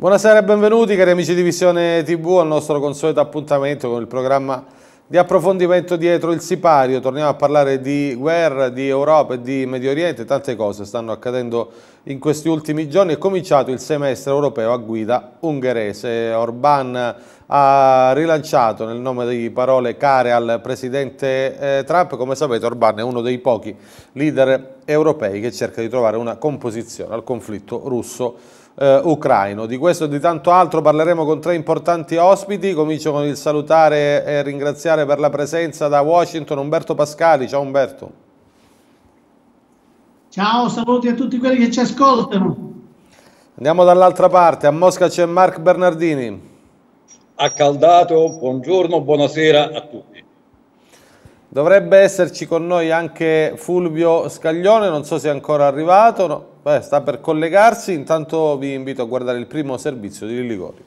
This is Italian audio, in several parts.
Buonasera e benvenuti cari amici di Visione TV al nostro consueto appuntamento con il programma di approfondimento Dietro il Sipario. Torniamo a parlare di guerra, di Europa e di Medio Oriente. Tante cose stanno accadendo in questi ultimi giorni. È cominciato il semestre europeo a guida ungherese. Orbán ha rilanciato nel nome di parole care al presidente Trump. Come sapete, Orbán è uno dei pochi leader europei che cerca di trovare una composizione al conflitto russo-ucraino. Di questo e di tanto altro parleremo con tre importanti ospiti. Comincio con il salutare e ringraziare per la presenza da Washington Umberto Pascali. Ciao Umberto. Ciao, saluti a tutti quelli che ci ascoltano. Andiamo dall'altra parte, a Mosca c'è Mark Bernardini. Accaldato, buongiorno, buonasera a tutti. Dovrebbe esserci con noi anche Fulvio Scaglione, non so se è ancora arrivato, no. Sta per collegarsi. Intanto vi invito a guardare il primo servizio di Ligorio.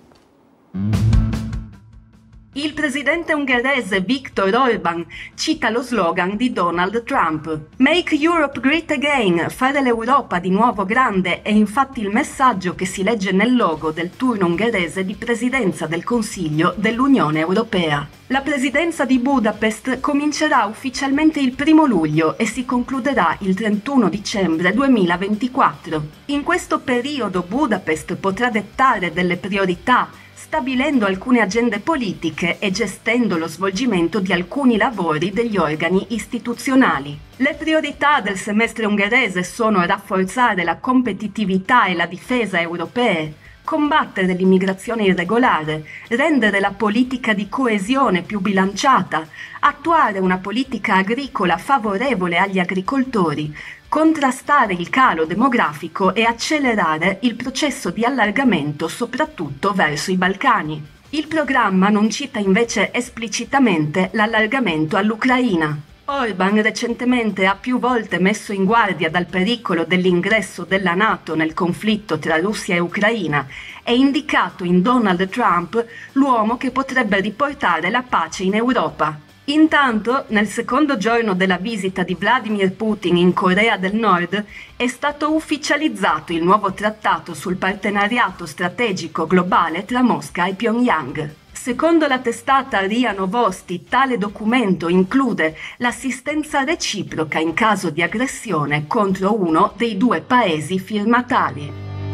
Il presidente ungherese Viktor Orbán cita lo slogan di Donald Trump. Make Europe Great Again, fare l'Europa di nuovo grande, è infatti il messaggio che si legge nel logo del turno ungherese di presidenza del Consiglio dell'Unione Europea. La presidenza di Budapest comincerà ufficialmente il 1° luglio e si concluderà il 31 dicembre 2024. In questo periodo Budapest potrà dettare delle priorità, stabilendo alcune agende politiche e gestendo lo svolgimento di alcuni lavori degli organi istituzionali. Le priorità del semestre ungherese sono rafforzare la competitività e la difesa europee, combattere l'immigrazione irregolare, rendere la politica di coesione più bilanciata, attuare una politica agricola favorevole agli agricoltori, contrastare il calo demografico e accelerare il processo di allargamento soprattutto verso i Balcani. Il programma non cita invece esplicitamente l'allargamento all'Ucraina. Orbán recentemente ha più volte messo in guardia dal pericolo dell'ingresso della NATO nel conflitto tra Russia e Ucraina e indicato in Donald Trump l'uomo che potrebbe riportare la pace in Europa. Intanto, nel secondo giorno della visita di Vladimir Putin in Corea del Nord, è stato ufficializzato il nuovo trattato sul partenariato strategico globale tra Mosca e Pyongyang. Secondo la testata RIA Novosti, tale documento include l'assistenza reciproca in caso di aggressione contro uno dei due paesi firmatari.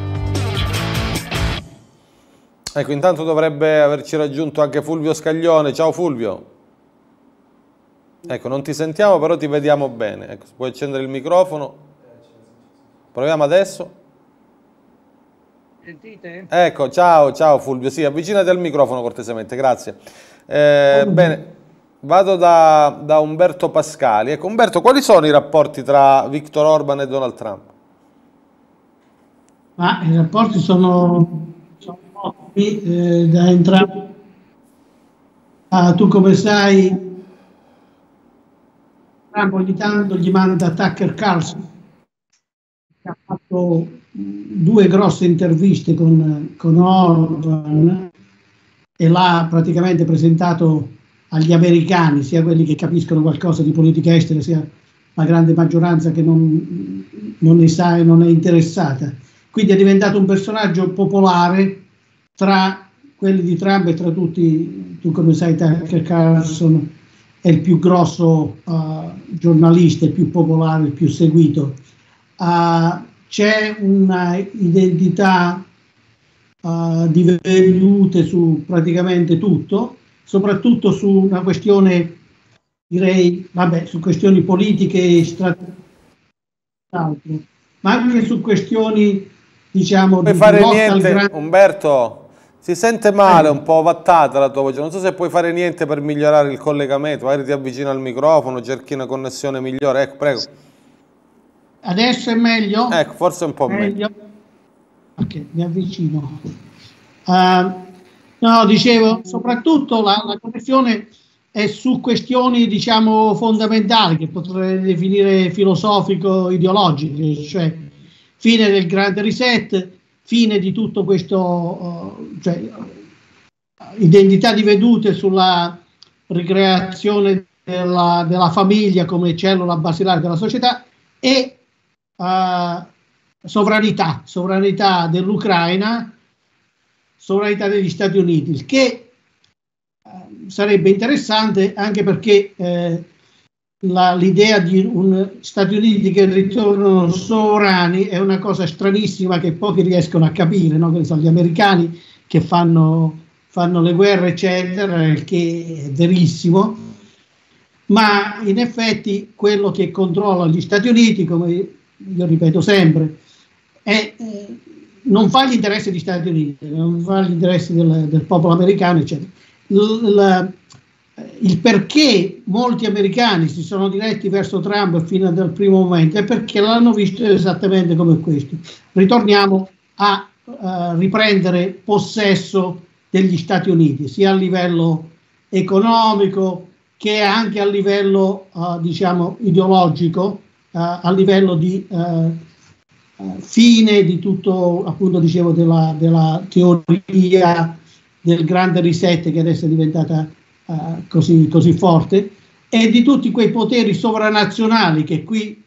Ecco, intanto dovrebbe averci raggiunto anche Fulvio Scaglione. Ciao Fulvio. Ecco, non ti sentiamo, però ti vediamo bene. Ecco, puoi accendere il microfono. Proviamo adesso. Sentite? Ecco, ciao Fulvio. Sì, avvicinati al microfono cortesemente, grazie. Bene, vado da Umberto Pascali. Ecco, Umberto, quali sono i rapporti tra Viktor Orbán e Donald Trump? Ma i rapporti sono ottimi da entrambi. Tu come sai, Trump ogni tanto gli manda Tucker Carlson, che ha fatto 2 grosse interviste con Orbán e l'ha praticamente presentato agli americani, sia quelli che capiscono qualcosa di politica estera, sia la grande maggioranza che non ne sa e non è interessata. Quindi è diventato un personaggio popolare tra quelli di Trump e tra tutti. Tu come sai, Tucker Carlson è il più grosso giornalista, il più popolare, il più seguito. C'è una identità di vedute su praticamente tutto, soprattutto su una questione, direi, su questioni politiche e strategiche, ma anche su questioni, diciamo, puoi fare niente, Umberto? Si sente male, un po' vattata la tua voce, non so se puoi fare niente per migliorare il collegamento, magari ti avvicina al microfono, cerchi una connessione migliore, ecco, prego. Adesso è meglio? Ecco, forse un po' meglio. Ok, mi avvicino. No, dicevo, soprattutto la connessione è su questioni, diciamo, fondamentali, che potrei definire filosofico-ideologiche, cioè fine del grande reset, fine di tutto questo, identità di vedute sulla ricreazione della famiglia come cellula basilare della società e sovranità dell'Ucraina sovranità degli Stati Uniti, il che sarebbe interessante anche perché l'idea di Stati Uniti che ritornano sovrani è una cosa stranissima che pochi riescono a capire, no? Che sono gli americani che fanno le guerre, eccetera, il che è verissimo, ma in effetti quello che controlla gli Stati Uniti, come io ripeto sempre, non fa gli interessi degli Stati Uniti, non fa gli interessi del popolo americano, eccetera. Il perché molti americani si sono diretti verso Trump fino dal primo momento è perché l'hanno visto esattamente come questo. Ritorniamo a riprendere possesso degli Stati Uniti, sia a livello economico che anche a livello diciamo ideologico, a livello di fine di tutto, appunto dicevo, della teoria del grande reset che adesso è diventata così forte, e di tutti quei poteri sovranazionali che qui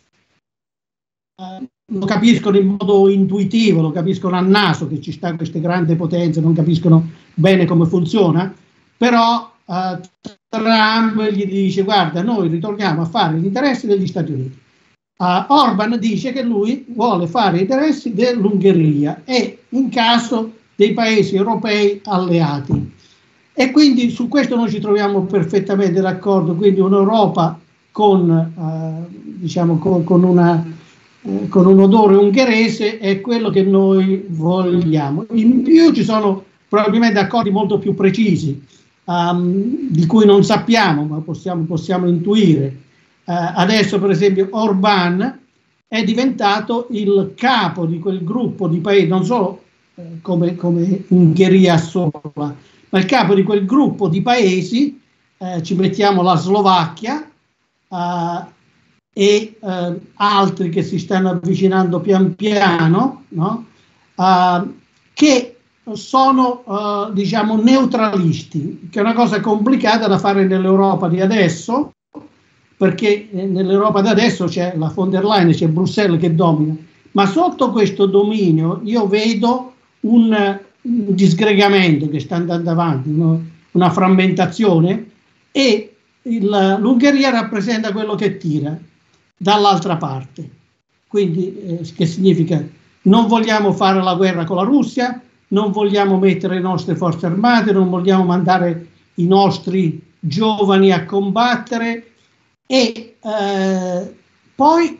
lo capiscono in modo intuitivo, lo capiscono a naso che ci stanno queste grandi potenze, non capiscono bene come funziona, però Trump gli dice: guarda, noi ritorniamo a fare gli interessi degli Stati Uniti. Orban dice che lui vuole fare gli interessi dell'Ungheria e in caso dei paesi europei alleati. E quindi su questo noi ci troviamo perfettamente d'accordo, quindi un'Europa con un odore ungherese è quello che noi vogliamo. In più ci sono probabilmente accordi molto più precisi, di cui non sappiamo, ma possiamo intuire. Adesso per esempio Orbán è diventato il capo di quel gruppo di paesi, non solo come Ungheria sola, ma il capo di quel gruppo di paesi, ci mettiamo la Slovacchia e altri che si stanno avvicinando pian piano, no? Che sono diciamo neutralisti, che è una cosa complicata da fare nell'Europa di adesso, perché nell'Europa di adesso c'è la von der Leyen, c'è Bruxelles che domina, ma sotto questo dominio io vedo un disgregamento che sta andando avanti, una frammentazione, e l'Ungheria rappresenta quello che tira dall'altra parte. Quindi che significa: non vogliamo fare la guerra con la Russia, non vogliamo mettere le nostre forze armate, non vogliamo mandare i nostri giovani a combattere. E poi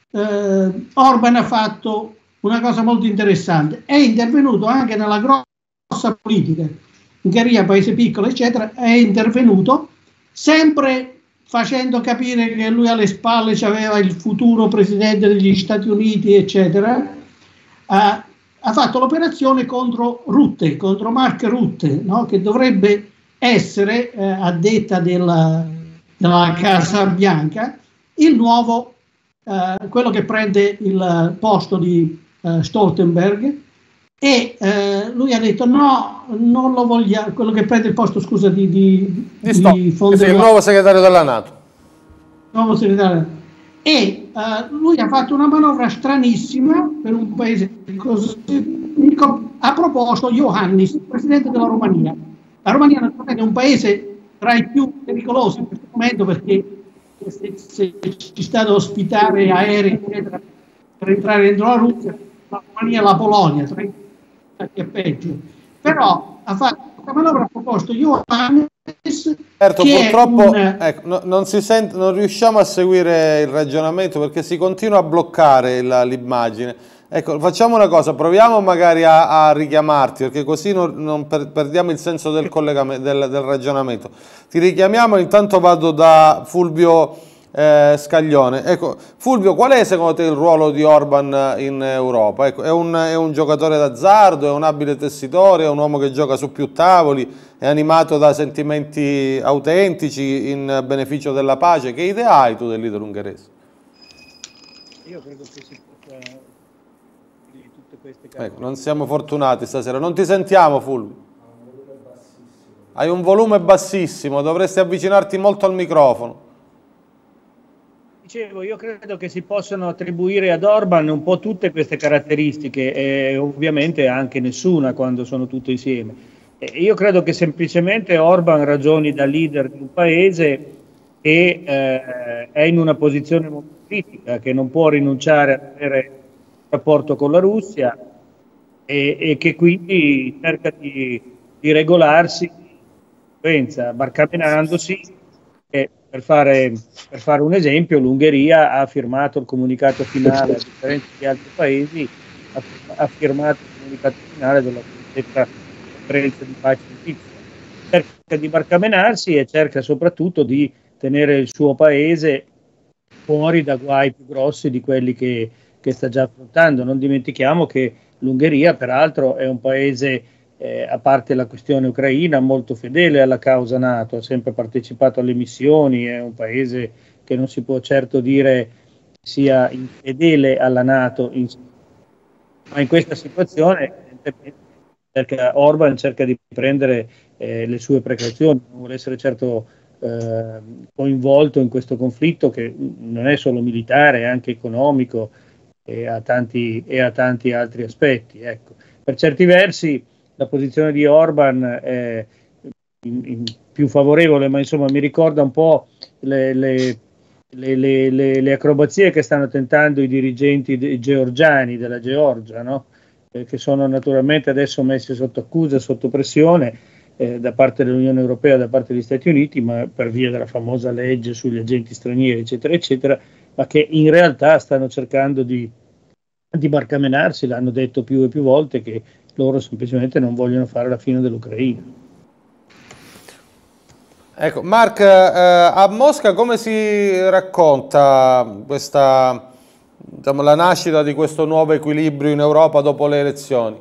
Orban ha fatto una cosa molto interessante, è intervenuto anche nella grossa politica, Ungheria, paese piccolo, eccetera, è intervenuto sempre facendo capire che lui alle spalle aveva il futuro presidente degli Stati Uniti, eccetera. Ha fatto l'operazione contro Rutte, contro Mark Rutte, no? Che dovrebbe essere, a detta della Casa Bianca, il nuovo, quello che prende il posto di Stoltenberg, e lui ha detto no, non lo vogliamo, quello che prende il posto, scusa, di von der Leyen, il nuovo segretario della NATO. Nuovo segretario. E lui ha fatto una manovra stranissima per un paese così. Ha proposto Iohannis, presidente della Romania. La Romania naturalmente è un paese tra i più pericolosi in questo momento, perché se ci sta ad ospitare aerei eccetera, per entrare dentro la Russia, la Romania e la Polonia, tra i che è peggio. Però ha fatto questa manovra, ha proposto Iohannis. Certo, purtroppo ecco, non riusciamo a seguire il ragionamento perché si continua a bloccare l'immagine. Ecco, facciamo una cosa, proviamo magari a richiamarti, perché così non perdiamo il senso del ragionamento. Ti richiamiamo, intanto vado da Fulvio Scaglione. Ecco, Fulvio, qual è secondo te il ruolo di Orban in Europa? Ecco, è un giocatore d'azzardo, è un abile tessitore, è un uomo che gioca su più tavoli, è animato da sentimenti autentici in beneficio della pace? Che idea hai tu del leader ungherese? Io credo che si possa di tutte queste cose. Ecco, non siamo fortunati stasera, non ti sentiamo, Fulvio. Hai un volume bassissimo, dovresti avvicinarti molto al microfono. Dicevo, io credo che si possano attribuire ad Orban un po' tutte queste caratteristiche e ovviamente anche nessuna quando sono tutte insieme. Io credo che semplicemente Orban ragioni da leader di un paese che è in una posizione molto critica, che non può rinunciare ad avere un rapporto con la Russia e che quindi cerca di regolarsi, barcamenandosi. Per fare un esempio, l'Ungheria ha firmato il comunicato finale, a differenza di altri paesi, ha firmato il comunicato finale della cosiddetta conferenza di pace di Pizza. Cerca di barcamenarsi e cerca soprattutto di tenere il suo paese fuori da guai più grossi di quelli che sta già affrontando. Non dimentichiamo che l'Ungheria, peraltro, è un paese, a parte la questione ucraina, molto fedele alla causa NATO, ha sempre partecipato alle missioni, è un paese che non si può certo dire sia infedele alla NATO, ma in questa situazione Orban cerca di prendere le sue precauzioni, non vuole essere certo coinvolto in questo conflitto che non è solo militare, è anche economico e ha tanti altri aspetti. Ecco. Per certi versi la posizione di Orban è più favorevole, ma insomma mi ricorda un po' le acrobazie che stanno tentando i dirigenti georgiani della Georgia, no? Che sono naturalmente adesso messi sotto accusa, sotto pressione da parte dell'Unione Europea, da parte degli Stati Uniti, ma per via della famosa legge sugli agenti stranieri, eccetera, eccetera, ma che in realtà stanno cercando di barcamenarsi, l'hanno detto più e più volte che loro semplicemente non vogliono fare la fine dell'Ucraina. Ecco, Mark, a Mosca come si racconta questa, diciamo, la nascita di questo nuovo equilibrio in Europa dopo le elezioni?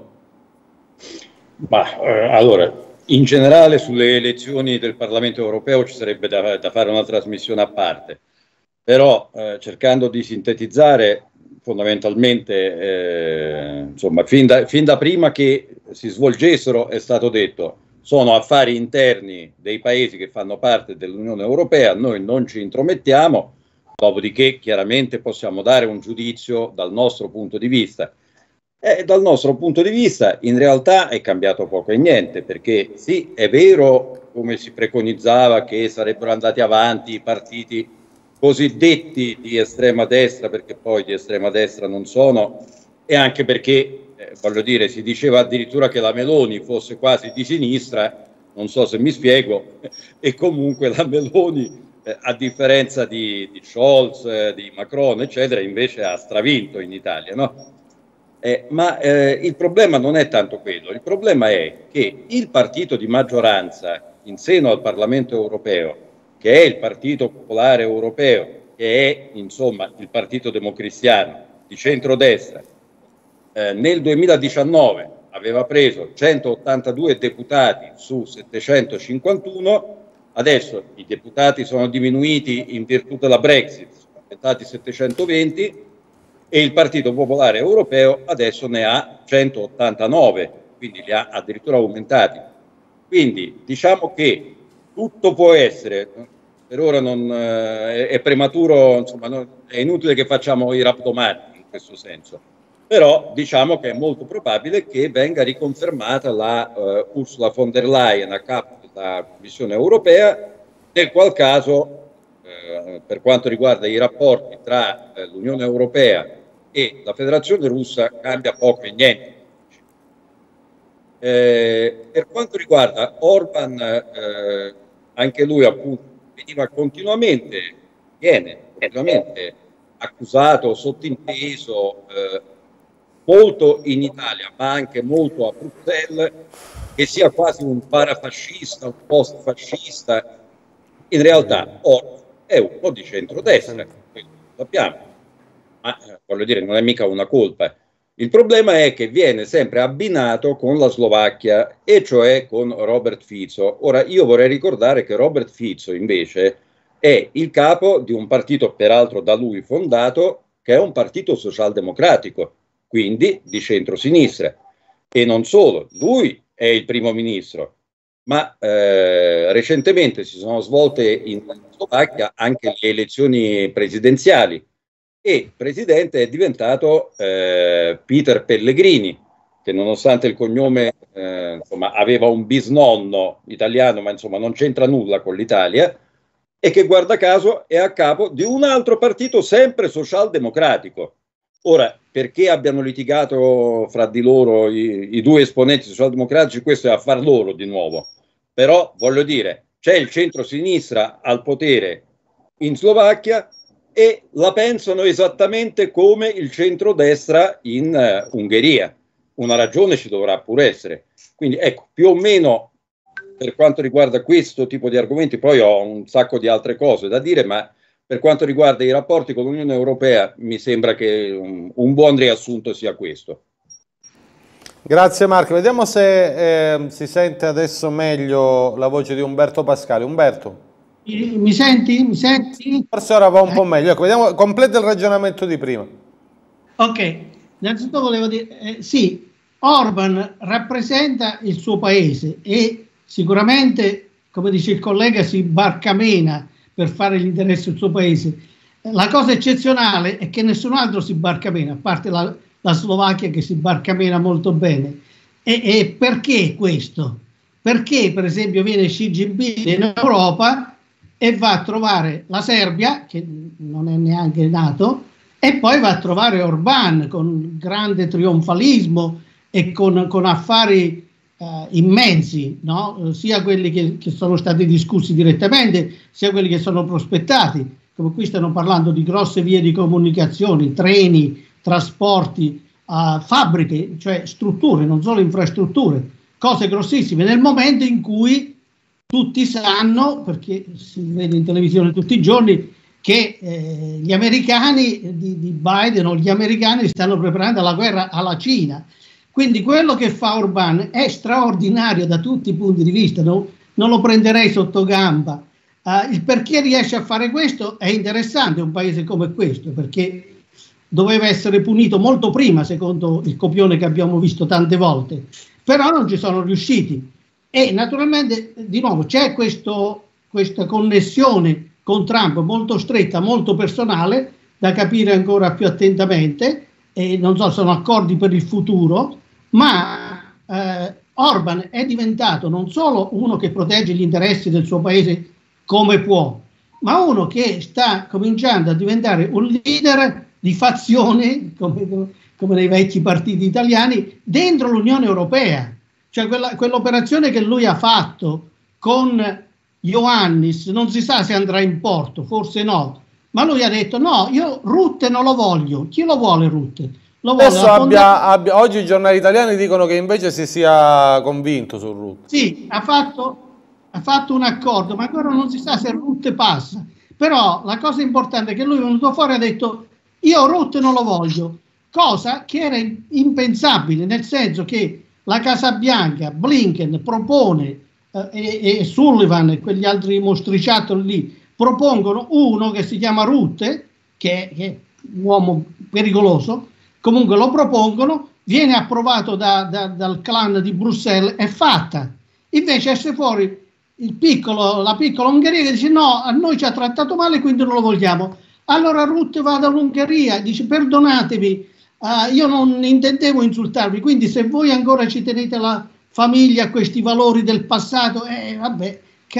Allora, in generale sulle elezioni del Parlamento europeo ci sarebbe da fare una trasmissione a parte, però cercando di sintetizzare, fondamentalmente, insomma, fin da prima che si svolgessero è stato detto sono affari interni dei paesi che fanno parte dell'Unione Europea, noi non ci intromettiamo, dopodiché chiaramente possiamo dare un giudizio dal nostro punto di vista. Dal nostro punto di vista in realtà è cambiato poco e niente, perché sì, è vero, come si preconizzava, che sarebbero andati avanti i partiti cosiddetti di estrema destra, perché poi di estrema destra non sono, e anche perché, voglio dire, si diceva addirittura che la Meloni fosse quasi di sinistra, non so se mi spiego, e comunque la Meloni, a differenza di Scholz, di Macron, eccetera, invece ha stravinto in Italia, no? Ma il problema non è tanto quello, il problema è che il partito di maggioranza in seno al Parlamento europeo, che è il Partito Popolare Europeo, che è insomma il partito democristiano di centrodestra, nel 2019 aveva preso 182 deputati su 751, adesso i deputati sono diminuiti in virtù della Brexit, sono diventati 720, e il Partito Popolare Europeo adesso ne ha 189, quindi li ha addirittura aumentati. Quindi diciamo che tutto può essere, per ora è prematuro, insomma, è inutile che facciamo i rabdomati in questo senso, però diciamo che è molto probabile che venga riconfermata la Ursula von der Leyen a capo della Commissione Europea, nel qual caso per quanto riguarda i rapporti tra l'Unione Europea e la Federazione Russa cambia poco e niente. Per quanto riguarda Orban, anche lui appunto viene continuamente accusato, sottinteso, molto in Italia, ma anche molto a Bruxelles, che sia quasi un parafascista, un post-fascista. In realtà Orban è uno di centrodestra, questo lo sappiamo. Ma voglio dire, non è mica una colpa. Il problema è che viene sempre abbinato con la Slovacchia, e cioè con Robert Fico. Ora, io vorrei ricordare che Robert Fico, invece, è il capo di un partito, peraltro da lui fondato, che è un partito socialdemocratico, quindi di centrosinistra. E non solo, lui è il primo ministro, ma recentemente si sono svolte in Slovacchia anche le elezioni presidenziali e presidente è diventato Peter Pellegrini, che nonostante il cognome insomma, aveva un bisnonno italiano, ma insomma non c'entra nulla con l'Italia, e che guarda caso è a capo di un altro partito sempre socialdemocratico. Ora, perché abbiano litigato fra di loro i due esponenti socialdemocratici, questo è affar loro di nuovo. Però, voglio dire, c'è il centro-sinistra al potere in Slovacchia e la pensano esattamente come il centro-destra in Ungheria. Una ragione ci dovrà pure essere. Quindi, ecco, più o meno per quanto riguarda questo tipo di argomenti, poi ho un sacco di altre cose da dire, ma per quanto riguarda i rapporti con l'Unione Europea mi sembra che un buon riassunto sia questo. Grazie Marco, vediamo se si sente adesso meglio la voce di Umberto Pascali. Umberto? Mi senti? Mi senti? Forse ora va un po' meglio, ecco, vediamo, completa il ragionamento di prima. Ok, innanzitutto volevo dire, sì, Orban rappresenta il suo paese e sicuramente, come dice il collega, si barcamena per fare gli interessi del suo paese. La cosa eccezionale è che nessun altro si barcamena, a parte la Slovacchia che si barcamena molto bene. E perché questo? Perché per esempio viene Xi Jinping in Europa e va a trovare la Serbia, che non è neanche nato, e poi va a trovare Orbán con grande trionfalismo e con affari immensi, no? Sia quelli che sono stati discussi direttamente, sia quelli che sono prospettati, come qui stanno parlando di grosse vie di comunicazione, treni, trasporti, fabbriche, cioè strutture, non solo infrastrutture, cose grossissime, nel momento in cui tutti sanno, perché si vede in televisione tutti i giorni, che gli americani di Biden o gli americani stanno preparando la guerra alla Cina. Quindi quello che fa Orbán è straordinario da tutti i punti di vista, non lo prenderei sotto gamba. Il perché riesce a fare questo è interessante, un paese come questo, perché doveva essere punito molto prima, secondo il copione che abbiamo visto tante volte, però non ci sono riusciti. E naturalmente, di nuovo, c'è questa connessione con Trump molto stretta, molto personale, da capire ancora più attentamente, e non so, sono accordi per il futuro, ma Orban è diventato non solo uno che protegge gli interessi del suo paese come può, ma uno che sta cominciando a diventare un leader di fazione, come nei vecchi partiti italiani, dentro l'Unione Europea. Cioè quell'operazione che lui ha fatto con Ioannis, non si sa se andrà in porto, forse no, ma lui ha detto no, io Rutte non lo voglio. Chi lo vuole Rutte? Adesso oggi i giornali italiani dicono che invece si sia convinto su Rutte. Sì, ha fatto un accordo, ma ancora non si sa se Rutte passa. Però la cosa importante è che lui è venuto fuori e ha detto io Rutte non lo voglio, cosa che era impensabile, nel senso che la Casa Bianca, Blinken propone e Sullivan e quegli altri mostriciattoli lì propongono uno che si chiama Rutte, che è un uomo pericoloso, comunque lo propongono, viene approvato dal clan di Bruxelles, è fatta. Invece esce fuori la piccola Ungheria che dice no, a noi ci ha trattato male, quindi non lo vogliamo. Allora Rutte va dall'Ungheria e dice perdonatemi, io non intendevo insultarvi, quindi se voi ancora ci tenete la famiglia a questi valori del passato, vabbè,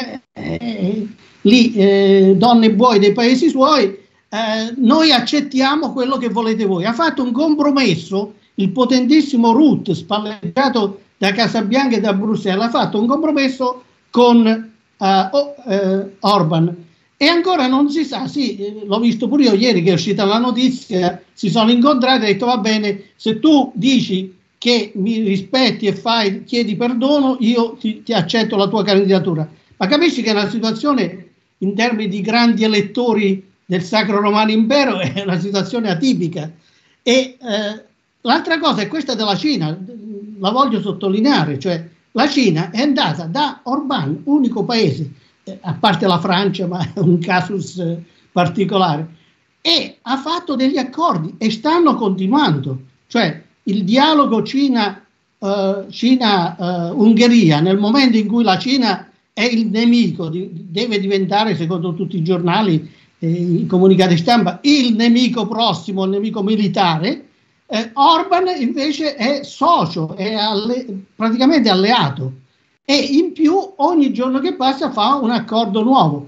donne e buoi dei paesi suoi, noi accettiamo quello che volete voi. Ha fatto un compromesso, il potentissimo Rutte, spalleggiato da Casabianca e da Bruxelles, ha fatto un compromesso con Orban. E ancora non si sa, sì, l'ho visto pure io ieri che è uscita la notizia, si sono incontrati e ha detto va bene, se tu dici che mi rispetti e chiedi perdono, io ti accetto la tua candidatura. Ma capisci che è una situazione in termini di grandi elettori del Sacro Romano Impero è una situazione atipica. E l'altra cosa è questa della Cina, la voglio sottolineare, cioè la Cina è andata da Orbán, unico paese, a parte la Francia, ma è un casus particolare, e ha fatto degli accordi e stanno continuando, cioè il dialogo Cina Cina-Ungheria, nel momento in cui la Cina è il nemico, deve diventare, secondo tutti i giornali, i comunicati stampa, il nemico prossimo, il nemico militare, Orban invece è socio, è praticamente alleato, e in più ogni giorno che passa fa un accordo nuovo.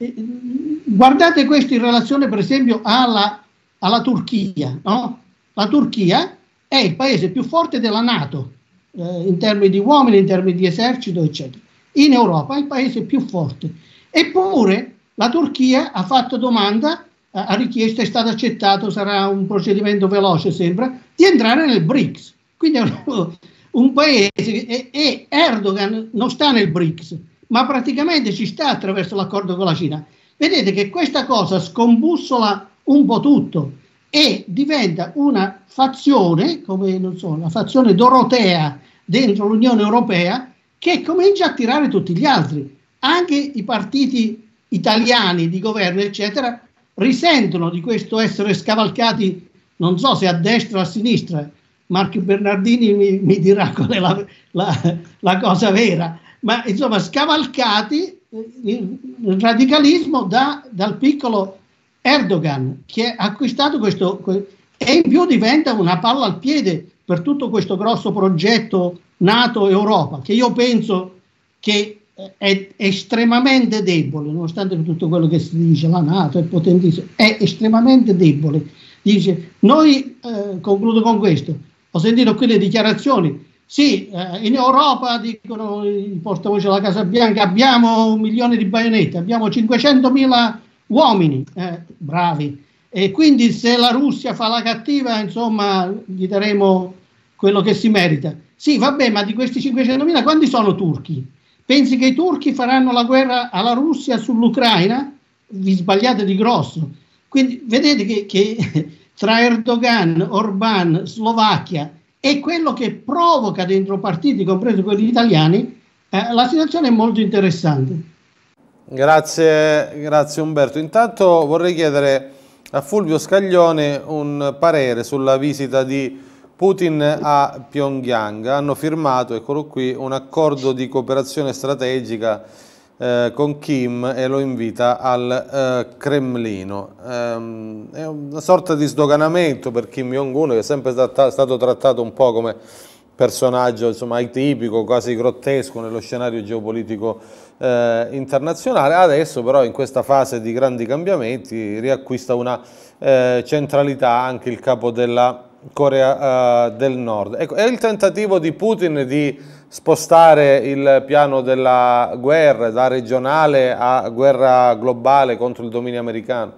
Guardate questo in relazione per esempio alla Turchia, no? La Turchia è il paese più forte della NATO, in termini di uomini, in termini di esercito, eccetera. In Europa è il paese più forte. Eppure la Turchia ha fatto domanda, ha richiesto, è stato accettato, sarà un procedimento veloce sembra, di entrare nel BRICS. Quindi è un paese, e Erdogan non sta nel BRICS, ma praticamente ci sta attraverso l'accordo con la Cina. Vedete che questa cosa scombussola un po' tutto e diventa una fazione, come non so, una fazione dorotea dentro l'Unione Europea, che comincia a tirare tutti gli altri. Anche i partiti italiani di governo, eccetera, risentono di questo essere scavalcati, non so se a destra o a sinistra. Marco Bernardini mi dirà qual è la cosa vera, ma insomma scavalcati il radicalismo dal piccolo Erdogan, che ha acquistato questo, e in più diventa una palla al piede per tutto questo grosso progetto NATO-Europa, che io penso che è estremamente debole, nonostante tutto quello che si dice, la NATO è potentissima, è estremamente debole. Dice, noi, concludo con questo, ho sentito qui le dichiarazioni, sì, in Europa, dicono il portavoce della Casa Bianca, abbiamo 1 milione di baionette, abbiamo 500.000 uomini, bravi, e quindi se la Russia fa la cattiva, insomma, gli daremo quello che si merita. Sì, vabbè, ma di questi 500.000 quanti sono turchi? Pensi che i turchi faranno la guerra alla Russia sull'Ucraina? Vi sbagliate di grosso. Quindi vedete che tra Erdogan, Orbán, Slovacchia e quello che provoca dentro partiti, compreso quelli italiani, la situazione è molto interessante. Grazie Umberto. Intanto vorrei chiedere a Fulvio Scaglione un parere sulla visita di Putin a Pyongyang. Hanno firmato, eccolo qui, un accordo di cooperazione strategica con Kim e lo invita al Cremlino. È una sorta di sdoganamento per Kim Jong-un, che è sempre stato trattato un po' come personaggio, insomma, atipico, quasi grottesco nello scenario geopolitico internazionale. Adesso però in questa fase di grandi cambiamenti riacquista una centralità anche il capo della Corea del Nord. Ecco, è il tentativo di Putin di spostare il piano della guerra da regionale a guerra globale contro il dominio americano?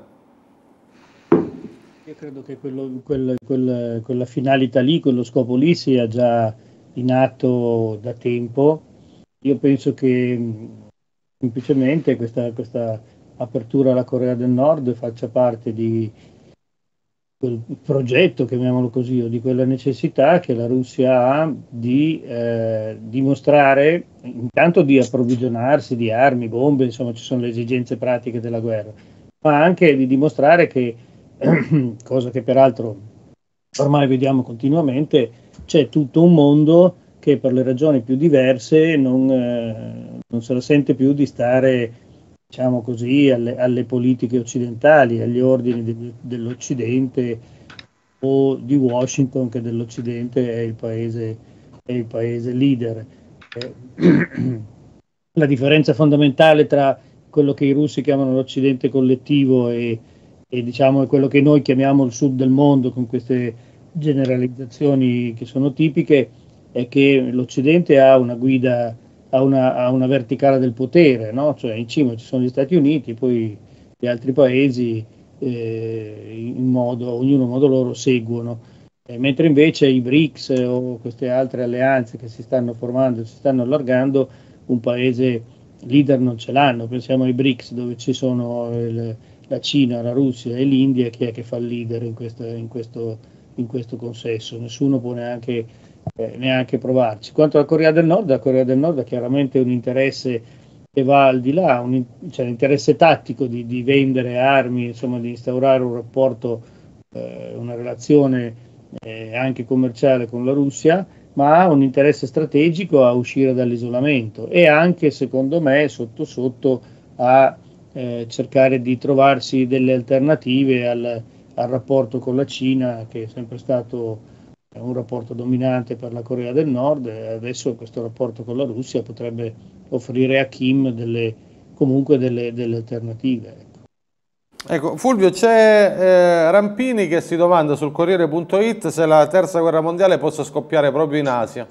Io credo che quella finalità lì, quello scopo lì sia già in atto da tempo. Io penso che semplicemente questa apertura alla Corea del Nord faccia parte di quel progetto, chiamiamolo così, o di quella necessità che la Russia ha di dimostrare, intanto di approvvigionarsi di armi, bombe, insomma ci sono le esigenze pratiche della guerra, ma anche di dimostrare che, cosa che peraltro ormai vediamo continuamente, c'è tutto un mondo che per le ragioni più diverse non se la sente più di stare, diciamo così, alle politiche occidentali, agli ordini dell'Occidente o di Washington, che dell'Occidente è il paese leader. La differenza fondamentale tra quello che i russi chiamano l'Occidente collettivo e diciamo quello che noi chiamiamo il sud del mondo, con queste generalizzazioni che sono tipiche, è che l'Occidente ha una guida, ha una verticale del potere, no? Cioè in cima ci sono gli Stati Uniti, poi gli altri paesi ognuno a modo loro seguono, mentre invece i BRICS o queste altre alleanze che si stanno formando, si stanno allargando, un paese leader non ce l'hanno. Pensiamo ai BRICS, dove ci sono la Cina, la Russia e l'India. Chi è che fa il leader in questo consesso? Nessuno può neanche provarci. Quanto alla Corea del Nord, la Corea del Nord ha chiaramente un interesse che va al di là, cioè l'interesse tattico di vendere armi, insomma di instaurare un rapporto, una relazione anche commerciale con la Russia, ma ha un interesse strategico a uscire dall'isolamento e anche, secondo me, sotto sotto a cercare di trovarsi delle alternative al rapporto con la Cina, che è sempre stato un rapporto dominante per la Corea del Nord, e adesso questo rapporto con la Russia potrebbe offrire a Kim comunque delle alternative. Ecco, Fulvio, c'è Rampini che si domanda sul Corriere.it se la terza guerra mondiale possa scoppiare proprio in Asia.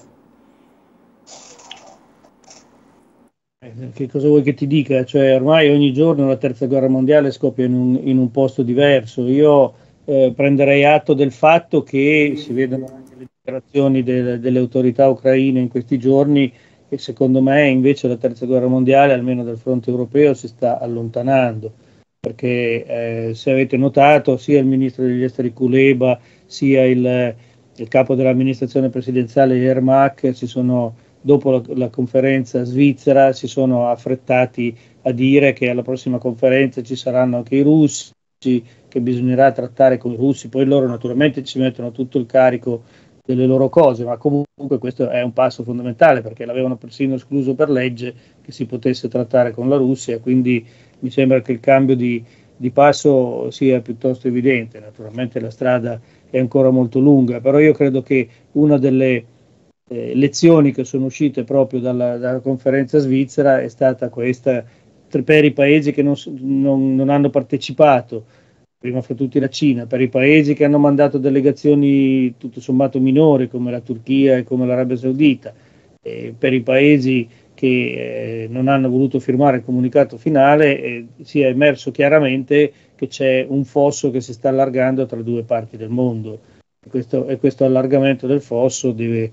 Che cosa vuoi che ti dica? Cioè, ormai ogni giorno la terza guerra mondiale scoppia in un posto diverso. Io prenderei atto del fatto che si vedono anche le dichiarazioni delle autorità ucraine in questi giorni, e secondo me invece la terza guerra mondiale, almeno dal fronte europeo, si sta allontanando, perché se avete notato sia il ministro degli esteri Kuleba sia il capo dell'amministrazione presidenziale Yermak dopo la conferenza svizzera si sono affrettati a dire che alla prossima conferenza ci saranno anche i russi, che bisognerà trattare con i russi. Poi loro naturalmente ci mettono tutto il carico delle loro cose, ma comunque questo è un passo fondamentale, perché l'avevano persino escluso per legge che si potesse trattare con la Russia, quindi mi sembra che il cambio di passo sia piuttosto evidente. Naturalmente la strada è ancora molto lunga, però io credo che una delle lezioni che sono uscite proprio dalla conferenza svizzera è stata questa per i paesi che non hanno partecipato, prima fra tutti la Cina, per i paesi che hanno mandato delegazioni tutto sommato minori come la Turchia e come l'Arabia Saudita, per i paesi che non hanno voluto firmare il comunicato finale, si è emerso chiaramente che c'è un fosso che si sta allargando tra due parti del mondo, e questo allargamento del fosso deve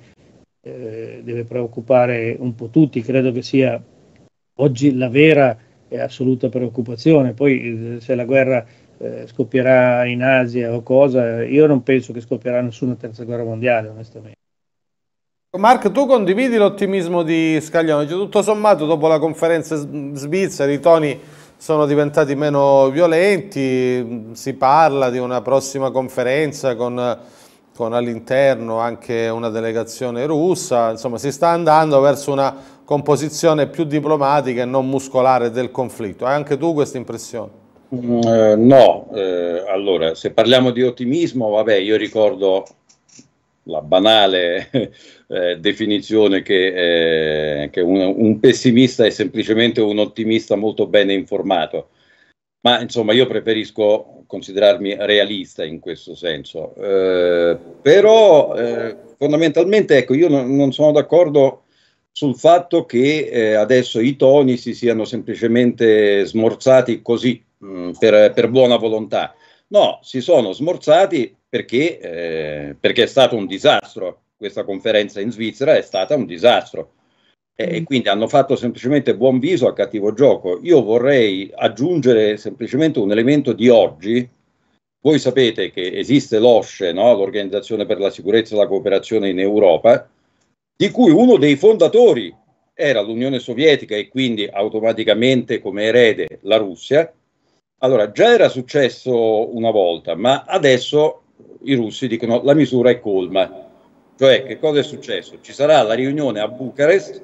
preoccupare un po' tutti. Credo che sia oggi la vera e assoluta preoccupazione. Poi se la guerra scoppierà in Asia o cosa, io non penso che scoppierà nessuna terza guerra mondiale, onestamente. Mark, tu condividi l'ottimismo di Scaglione? Cioè, tutto sommato, dopo la conferenza svizzera i toni sono diventati meno violenti, si parla di una prossima conferenza con all'interno anche una delegazione russa, insomma si sta andando verso una composizione più diplomatica e non muscolare del conflitto. Hai anche tu questa impressione? No, allora se parliamo di ottimismo, vabbè, io ricordo la banale definizione che un pessimista è semplicemente un ottimista molto bene informato. Ma insomma io preferisco considerarmi realista in questo senso, però fondamentalmente ecco, io non sono d'accordo sul fatto che adesso i toni si siano semplicemente smorzati così per buona volontà. No, si sono smorzati perché è stato un disastro. Questa conferenza in Svizzera è stata un disastro. E quindi hanno fatto semplicemente buon viso a cattivo gioco. Io vorrei aggiungere semplicemente un elemento di oggi. Voi sapete che esiste l'OSCE, no? L'Organizzazione per la Sicurezza e la Cooperazione in Europa, di cui uno dei fondatori era l'Unione Sovietica e quindi automaticamente come erede la Russia. Allora, già era successo una volta, ma adesso i russi dicono la misura è colma. Cioè, che cosa è successo? Ci sarà la riunione a Bucarest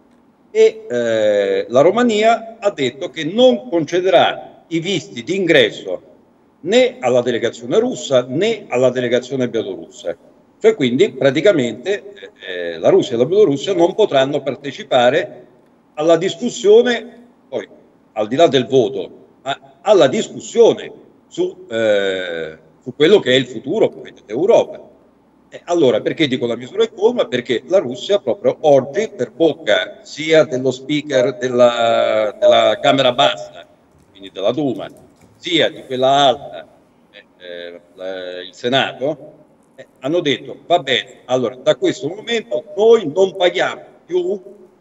e la Romania ha detto che non concederà i visti di ingresso né alla delegazione russa né alla delegazione bielorussa. Cioè quindi praticamente la Russia e la Bielorussia non potranno partecipare alla discussione, poi al di là del voto, ma alla discussione su quello che è il futuro dell'Europa. Allora, perché dico la misura è colma? Perché la Russia proprio oggi, per bocca sia dello speaker della Camera Bassa, quindi della Duma, sia di quella alta, il Senato, hanno detto va bene, allora da questo momento noi non paghiamo più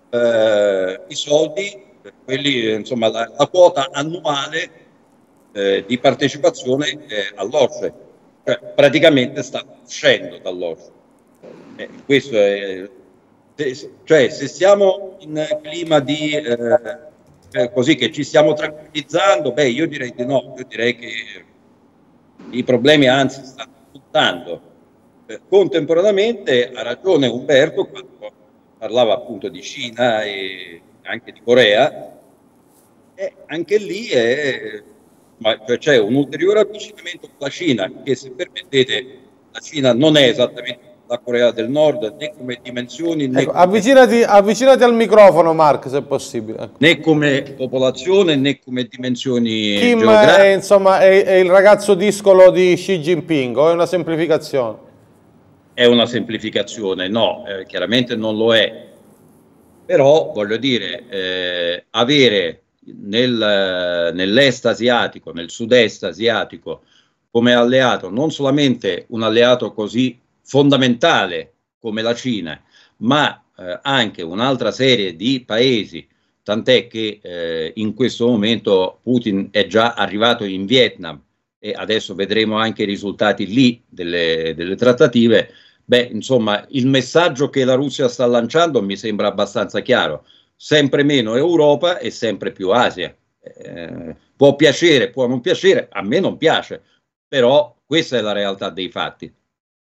i soldi, quelli, insomma la quota annuale di partecipazione all'OSCE. Cioè, praticamente sta uscendo dall'OSCE. Questo è, cioè, se siamo in clima di così che ci stiamo tranquillizzando, beh, io direi di no, io direi che i problemi anzi stanno puntando. Contemporaneamente ha ragione Umberto quando parlava appunto di Cina e anche di Corea, e anche lì cioè c'è un ulteriore avvicinamento con la Cina, che se permettete la Cina non è esattamente la Corea del Nord né come dimensioni né, ecco, avvicinati al microfono, Mark, se è possibile, ecco. Né come popolazione né come dimensioni Kim geografiche. insomma, è il ragazzo discolo di Xi Jinping, o è una semplificazione? È una semplificazione, no, chiaramente non lo è, però voglio dire, avere nell'est asiatico, nel sud-est asiatico come alleato, non solamente un alleato così fondamentale come la Cina, ma anche un'altra serie di paesi, tant'è che in questo momento Putin è già arrivato in Vietnam e adesso vedremo anche i risultati lì delle trattative. Beh, insomma, il messaggio che la Russia sta lanciando mi sembra abbastanza chiaro: sempre meno Europa e sempre più Asia. Può piacere, può non piacere, a me non piace, però questa è la realtà dei fatti.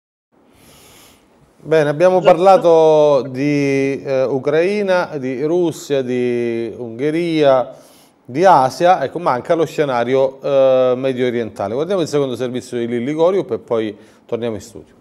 Bene, abbiamo parlato di Ucraina, di Russia, di Ungheria, di Asia, ecco, manca lo scenario medio orientale. Guardiamo il secondo servizio di Lilli Goriup e poi torniamo in studio.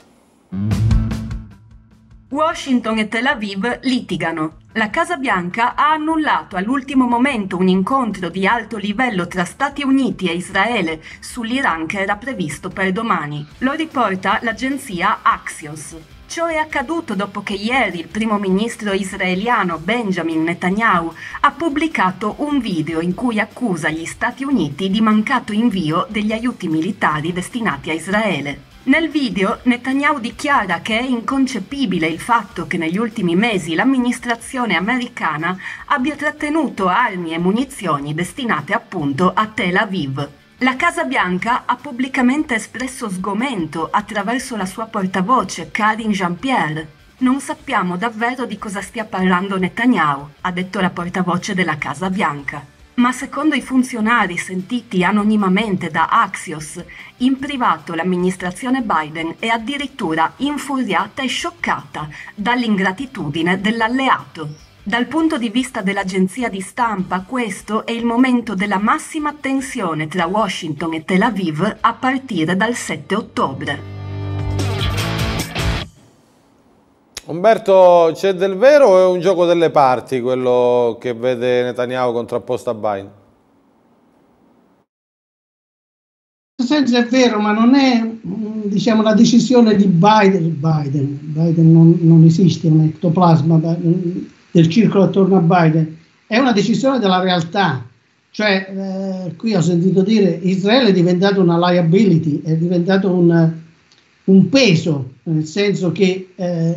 Washington e Tel Aviv litigano. La Casa Bianca ha annullato all'ultimo momento un incontro di alto livello tra Stati Uniti e Israele sull'Iran che era previsto per domani. Lo riporta l'agenzia Axios. Ciò è accaduto dopo che ieri il primo ministro israeliano Benjamin Netanyahu ha pubblicato un video in cui accusa gli Stati Uniti di mancato invio degli aiuti militari destinati a Israele. Nel video Netanyahu dichiara che è inconcepibile il fatto che negli ultimi mesi l'amministrazione americana abbia trattenuto armi e munizioni destinate appunto a Tel Aviv. La Casa Bianca ha pubblicamente espresso sgomento attraverso la sua portavoce Karine Jean-Pierre. Non sappiamo davvero di cosa stia parlando Netanyahu, ha detto la portavoce della Casa Bianca. Ma secondo i funzionari sentiti anonimamente da Axios, in privato l'amministrazione Biden è addirittura infuriata e scioccata dall'ingratitudine dell'alleato. Dal punto di vista dell'agenzia di stampa, questo è il momento della massima tensione tra Washington e Tel Aviv a partire dal 7 ottobre. Umberto, c'è del vero o è un gioco delle parti quello che vede Netanyahu contrapposto a Biden? In questo senso è vero, ma non è, diciamo, la decisione di Biden non esiste, un ectoplasma del circolo attorno a Biden, è una decisione della realtà. Cioè, qui ho sentito dire Israele è diventato una liability, è diventato un peso, nel senso che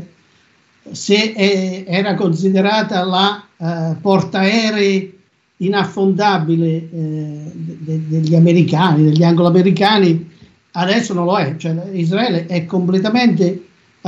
se era considerata la portaerei inaffondabile degli americani, degli anglo-americani, adesso non lo è. Cioè, Israele è completamente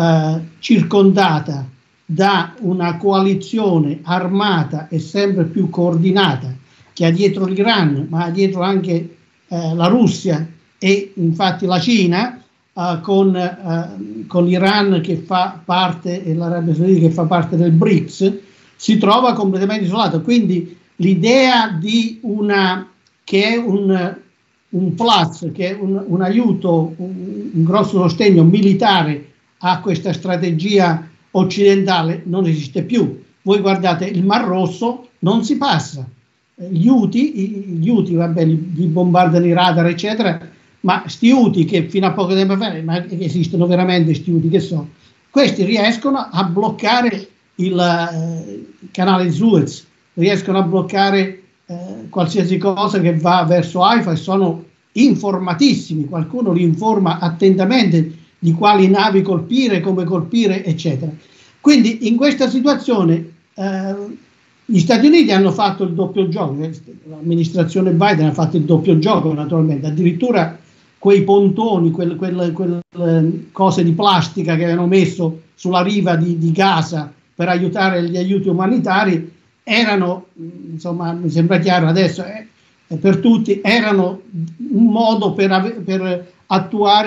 circondata da una coalizione armata e sempre più coordinata che ha dietro l'Iran, ma ha dietro anche la Russia e infatti la Cina, con l'Iran che fa parte e l'Arabia Saudita che fa parte del BRICS, si trova completamente isolato. Quindi l'idea di che è un plus, che è un aiuto, un grosso sostegno militare a questa strategia occidentale non esiste più. Voi guardate il Mar Rosso, non si passa. Gli Houthi, vabbè, li bombardano i radar, eccetera, ma sti Houthi che fino a poco tempo fa, ma esistono veramente sti Houthi, che so, questi riescono a bloccare il canale di Suez, riescono a bloccare qualsiasi cosa che va verso Haifa e sono informatissimi, qualcuno li informa attentamente di quali navi colpire, come colpire, eccetera. Quindi in questa situazione gli Stati Uniti hanno fatto il doppio gioco, l'amministrazione Biden ha fatto il doppio gioco naturalmente, addirittura quei pontoni, quelle cose di plastica che avevano messo sulla riva di Gaza per aiutare gli aiuti umanitari erano, insomma, mi sembra chiaro adesso, per tutti, erano un modo per attuare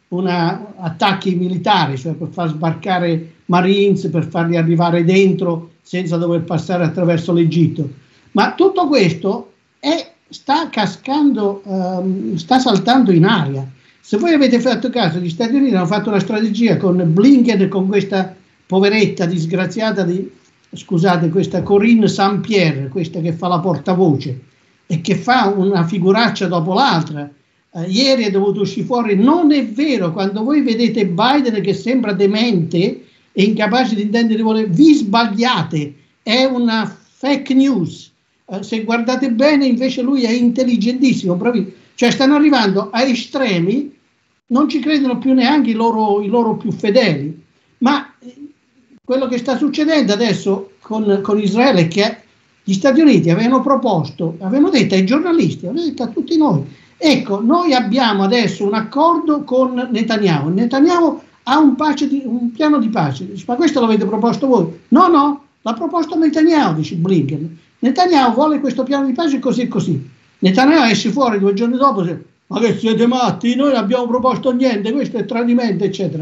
attacchi militari, cioè per far sbarcare Marines, per farli arrivare dentro senza dover passare attraverso l'Egitto. Ma tutto questo sta cascando, sta saltando in aria. Se voi avete fatto caso, gli Stati Uniti hanno fatto una strategia con Blinken e con questa poveretta disgraziata scusate, questa Corinne Saint-Pierre, questa che fa la portavoce e che fa una figuraccia dopo l'altra. Ieri è dovuto uscire fuori, non è vero, quando voi vedete Biden che sembra demente e incapace di intendere, vi sbagliate, è una fake news. Se guardate bene invece lui è intelligentissimo, proprio, cioè stanno arrivando a estremi, non ci credono più neanche i loro più fedeli. Ma quello che sta succedendo adesso con Israele è che gli Stati Uniti avevano detto ai giornalisti, avevano detto a tutti noi, ecco, noi abbiamo adesso un accordo con Netanyahu. Netanyahu ha un piano di pace. Dice, ma questo l'avete proposto voi? No, l'ha proposto Netanyahu, dice Blinken. Netanyahu vuole questo piano di pace così e così. Netanyahu esce fuori 2 giorni dopo, dice, ma che siete matti, noi non abbiamo proposto niente, questo è tradimento, eccetera.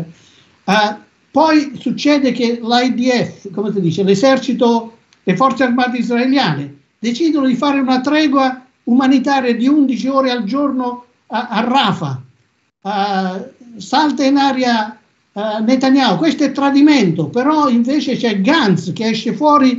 Poi succede che l'IDF, come si dice, l'esercito, le forze armate israeliane, decidono di fare una tregua umanitaria di 11 ore al giorno a Rafah. Salta in aria Netanyahu, questo è tradimento, però invece c'è Gantz che esce fuori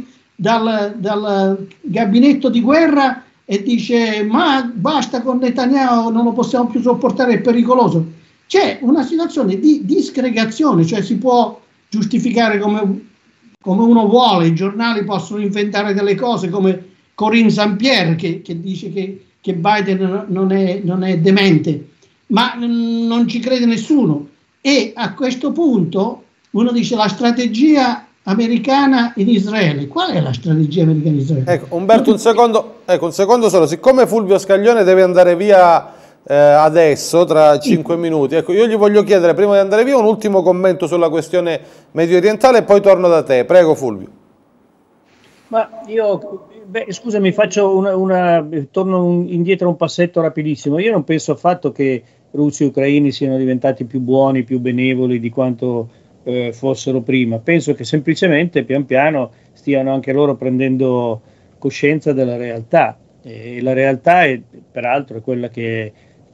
dal gabinetto di guerra e dice ma basta con Netanyahu, non lo possiamo più sopportare, è pericoloso. C'è una situazione di disgregazione, cioè si può giustificare come uno vuole, i giornali possono inventare delle cose come Corinne Saint-Pierre che dice che Biden non è demente, ma non ci crede nessuno. E a questo punto uno dice la strategia americana in Israele. Qual è la strategia americana in Israele? Ecco, Umberto, un secondo solo. Siccome Fulvio Scaglione deve andare via adesso, tra 5 minuti, ecco, io gli voglio chiedere, prima di andare via, un ultimo commento sulla questione medio orientale e poi torno da te. Prego, Fulvio. Ma io, scusami, torno indietro un passetto rapidissimo. Io non penso affatto che russi e ucraini siano diventati più buoni, più benevoli di quanto fossero prima. Penso che semplicemente pian piano stiano anche loro prendendo coscienza della realtà, e la realtà è peraltro è quella che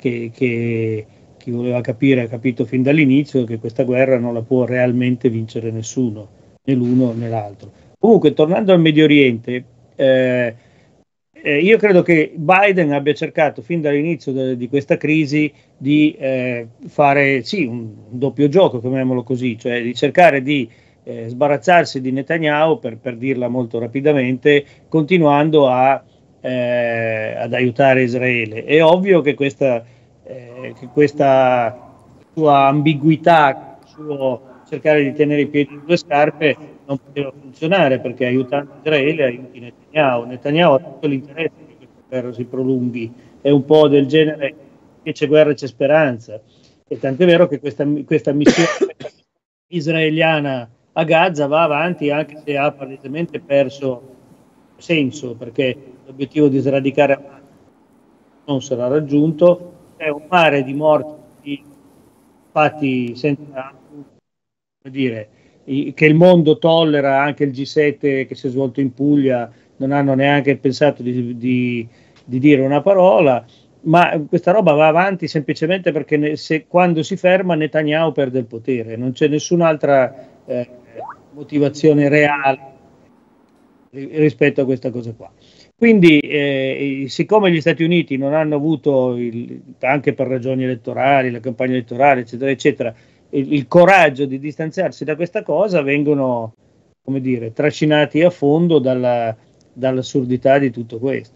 chi voleva capire ha capito fin dall'inizio, che questa guerra non la può realmente vincere nessuno, né l'uno né l'altro. Comunque, tornando al Medio Oriente, io credo che Biden abbia cercato fin dall'inizio di questa crisi di fare un doppio gioco, chiamiamolo così, cioè di cercare di sbarazzarsi di Netanyahu, per dirla molto rapidamente, continuando ad aiutare Israele. È ovvio che questa sua ambiguità, suo cercare di tenere i piedi sulle scarpe, non poteva funzionare, perché aiutando Israele aiuti Netanyahu. Netanyahu ha tutto l'interesse che questa guerra si prolunghi, è un po' del genere che c'è guerra c'è speranza, e tant'è vero che questa missione israeliana a Gaza va avanti, anche se ha palesemente perso senso, perché l'obiettivo di sradicare Hamas non sarà raggiunto. È un mare di morti fatti senza, come dire, che il mondo tollera. Anche il G7 che si è svolto in Puglia non hanno neanche pensato di dire una parola, ma questa roba va avanti semplicemente perché quando si ferma Netanyahu perde il potere, non c'è nessun'altra motivazione reale rispetto a questa cosa qua. Quindi siccome gli Stati Uniti non hanno avuto, anche per ragioni elettorali, la campagna elettorale eccetera eccetera, il coraggio di distanziarsi da questa cosa, vengono, come dire, trascinati a fondo dall'assurdità di tutto questo.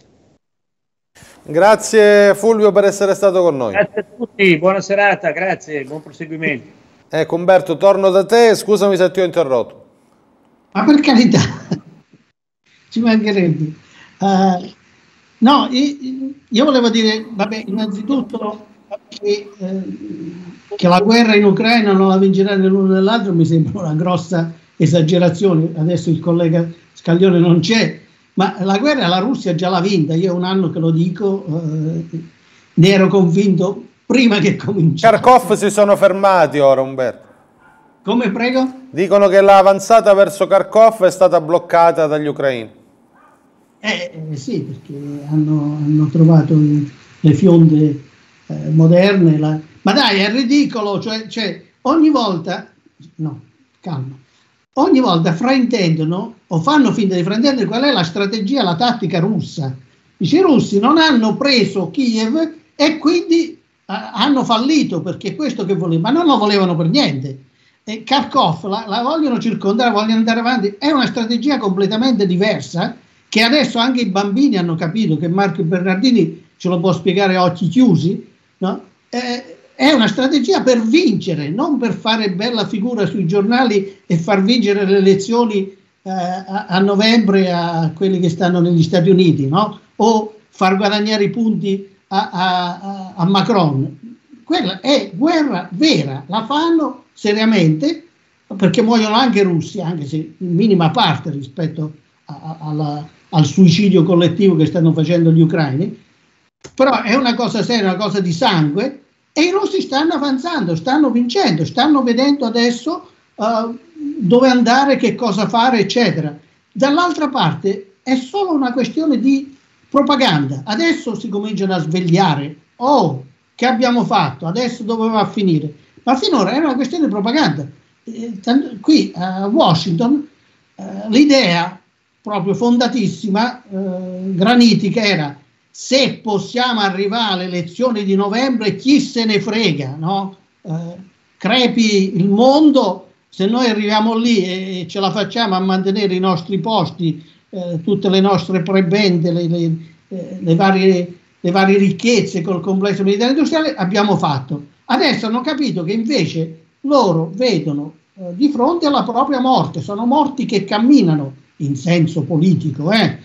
Grazie Fulvio per essere stato con noi. Grazie a tutti, buona serata, grazie, buon proseguimento. Ecco Umberto, torno da te, scusami se ti ho interrotto. Ma per carità, ci mancherebbe. No, io volevo dire, vabbè, innanzitutto che la guerra in Ucraina non la vincerà né l'uno né l'altro mi sembra una grossa esagerazione. Adesso il collega Scaglione non c'è, ma la guerra la Russia già l'ha vinta. Io è un anno che lo dico, ne ero convinto prima che cominci. Kharkov si sono fermati ora, Umberto. Come, prego? Dicono che l'avanzata verso Kharkov è stata bloccata dagli ucraini. Sì, perché hanno trovato le fionde moderne. Ma dai, è ridicolo, cioè ogni volta, no, calma, ogni volta fraintendono o fanno finta di fraintendere qual è la strategia, la tattica russa. I russi non hanno preso Kiev e quindi hanno fallito, perché questo che volevano, ma non lo volevano per niente. Kharkov la vogliono circondare, vogliono andare avanti, è una strategia completamente diversa, che adesso anche i bambini hanno capito, che Marco Bernardini ce lo può spiegare a occhi chiusi, no? È una strategia per vincere, non per fare bella figura sui giornali e far vincere le elezioni a novembre a quelli che stanno negli Stati Uniti, no? O far guadagnare i punti a Macron. Quella è guerra vera, la fanno seriamente, perché muoiono anche russi, anche se in minima parte rispetto al suicidio collettivo che stanno facendo gli ucraini, però è una cosa seria, una cosa di sangue, e i russi stanno avanzando, stanno vincendo, stanno vedendo adesso dove andare, che cosa fare, eccetera. Dall'altra parte è solo una questione di propaganda. Adesso si cominciano a svegliare. Oh, che abbiamo fatto? Adesso dove va a finire? Ma finora era una questione di propaganda. Qui a Washington l'idea proprio fondatissima, granitica, era: se possiamo arrivare alle elezioni di novembre, chi se ne frega, no? Crepi il mondo, se noi arriviamo lì e ce la facciamo a mantenere i nostri posti, tutte le nostre prebende, le varie ricchezze col complesso militare industriale, abbiamo fatto. Adesso hanno capito che invece loro vedono di fronte alla propria morte, sono morti che camminano in senso politico, e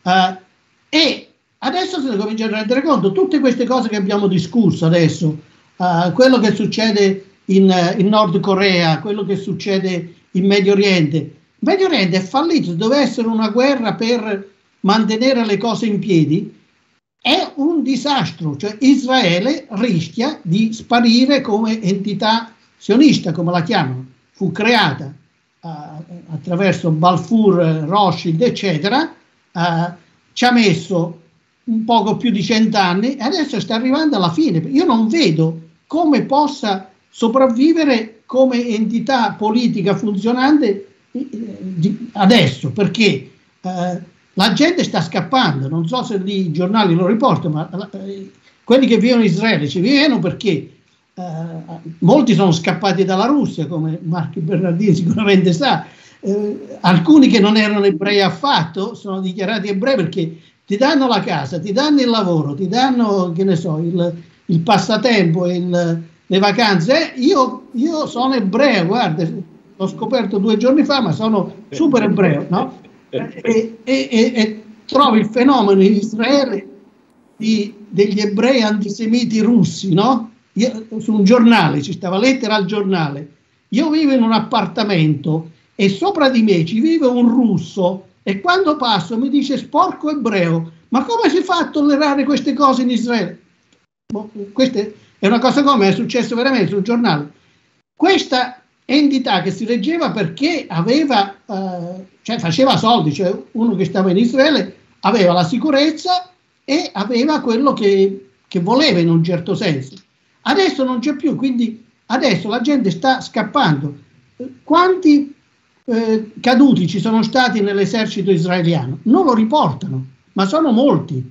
adesso se ne cominciano a rendere conto. Tutte queste cose che abbiamo discusso adesso, quello che succede in Nord Corea, quello che succede in Medio Oriente. Il Medio Oriente è fallito, deve essere una guerra per mantenere le cose in piedi, è un disastro, cioè Israele rischia di sparire come entità sionista, come la chiamano. Fu creata attraverso Balfour, Rothschild, eccetera, ci ha messo un poco più di 100 anni e adesso sta arrivando alla fine. Io non vedo come possa sopravvivere come entità politica funzionante adesso, perché la gente sta scappando. Non so se i giornali lo riportano, ma quelli che vivono in Israele ci vivono perché molti sono scappati dalla Russia, come Marco Bernardini sicuramente sa. Alcuni che non erano ebrei affatto sono dichiarati ebrei perché ti danno la casa, ti danno il lavoro, ti danno, che ne so, il passatempo, le vacanze. Io sono ebreo, guarda, l'ho scoperto 2 giorni fa, ma sono super ebreo, no? E trovi il fenomeno in Israele degli ebrei antisemiti russi, no? Su un giornale, ci stava lettera al giornale. Io vivo in un appartamento e sopra di me ci vive un russo e quando passo mi dice sporco ebreo. Ma come si fa a tollerare queste cose in Israele? Questa è una cosa come è successo veramente sul giornale. Questa entità che si reggeva perché aveva, cioè faceva soldi, cioè uno che stava in Israele aveva la sicurezza e aveva quello che voleva in un certo senso. Adesso non c'è più, quindi adesso la gente sta scappando. Quanti caduti ci sono stati nell'esercito israeliano? Non lo riportano, ma sono molti.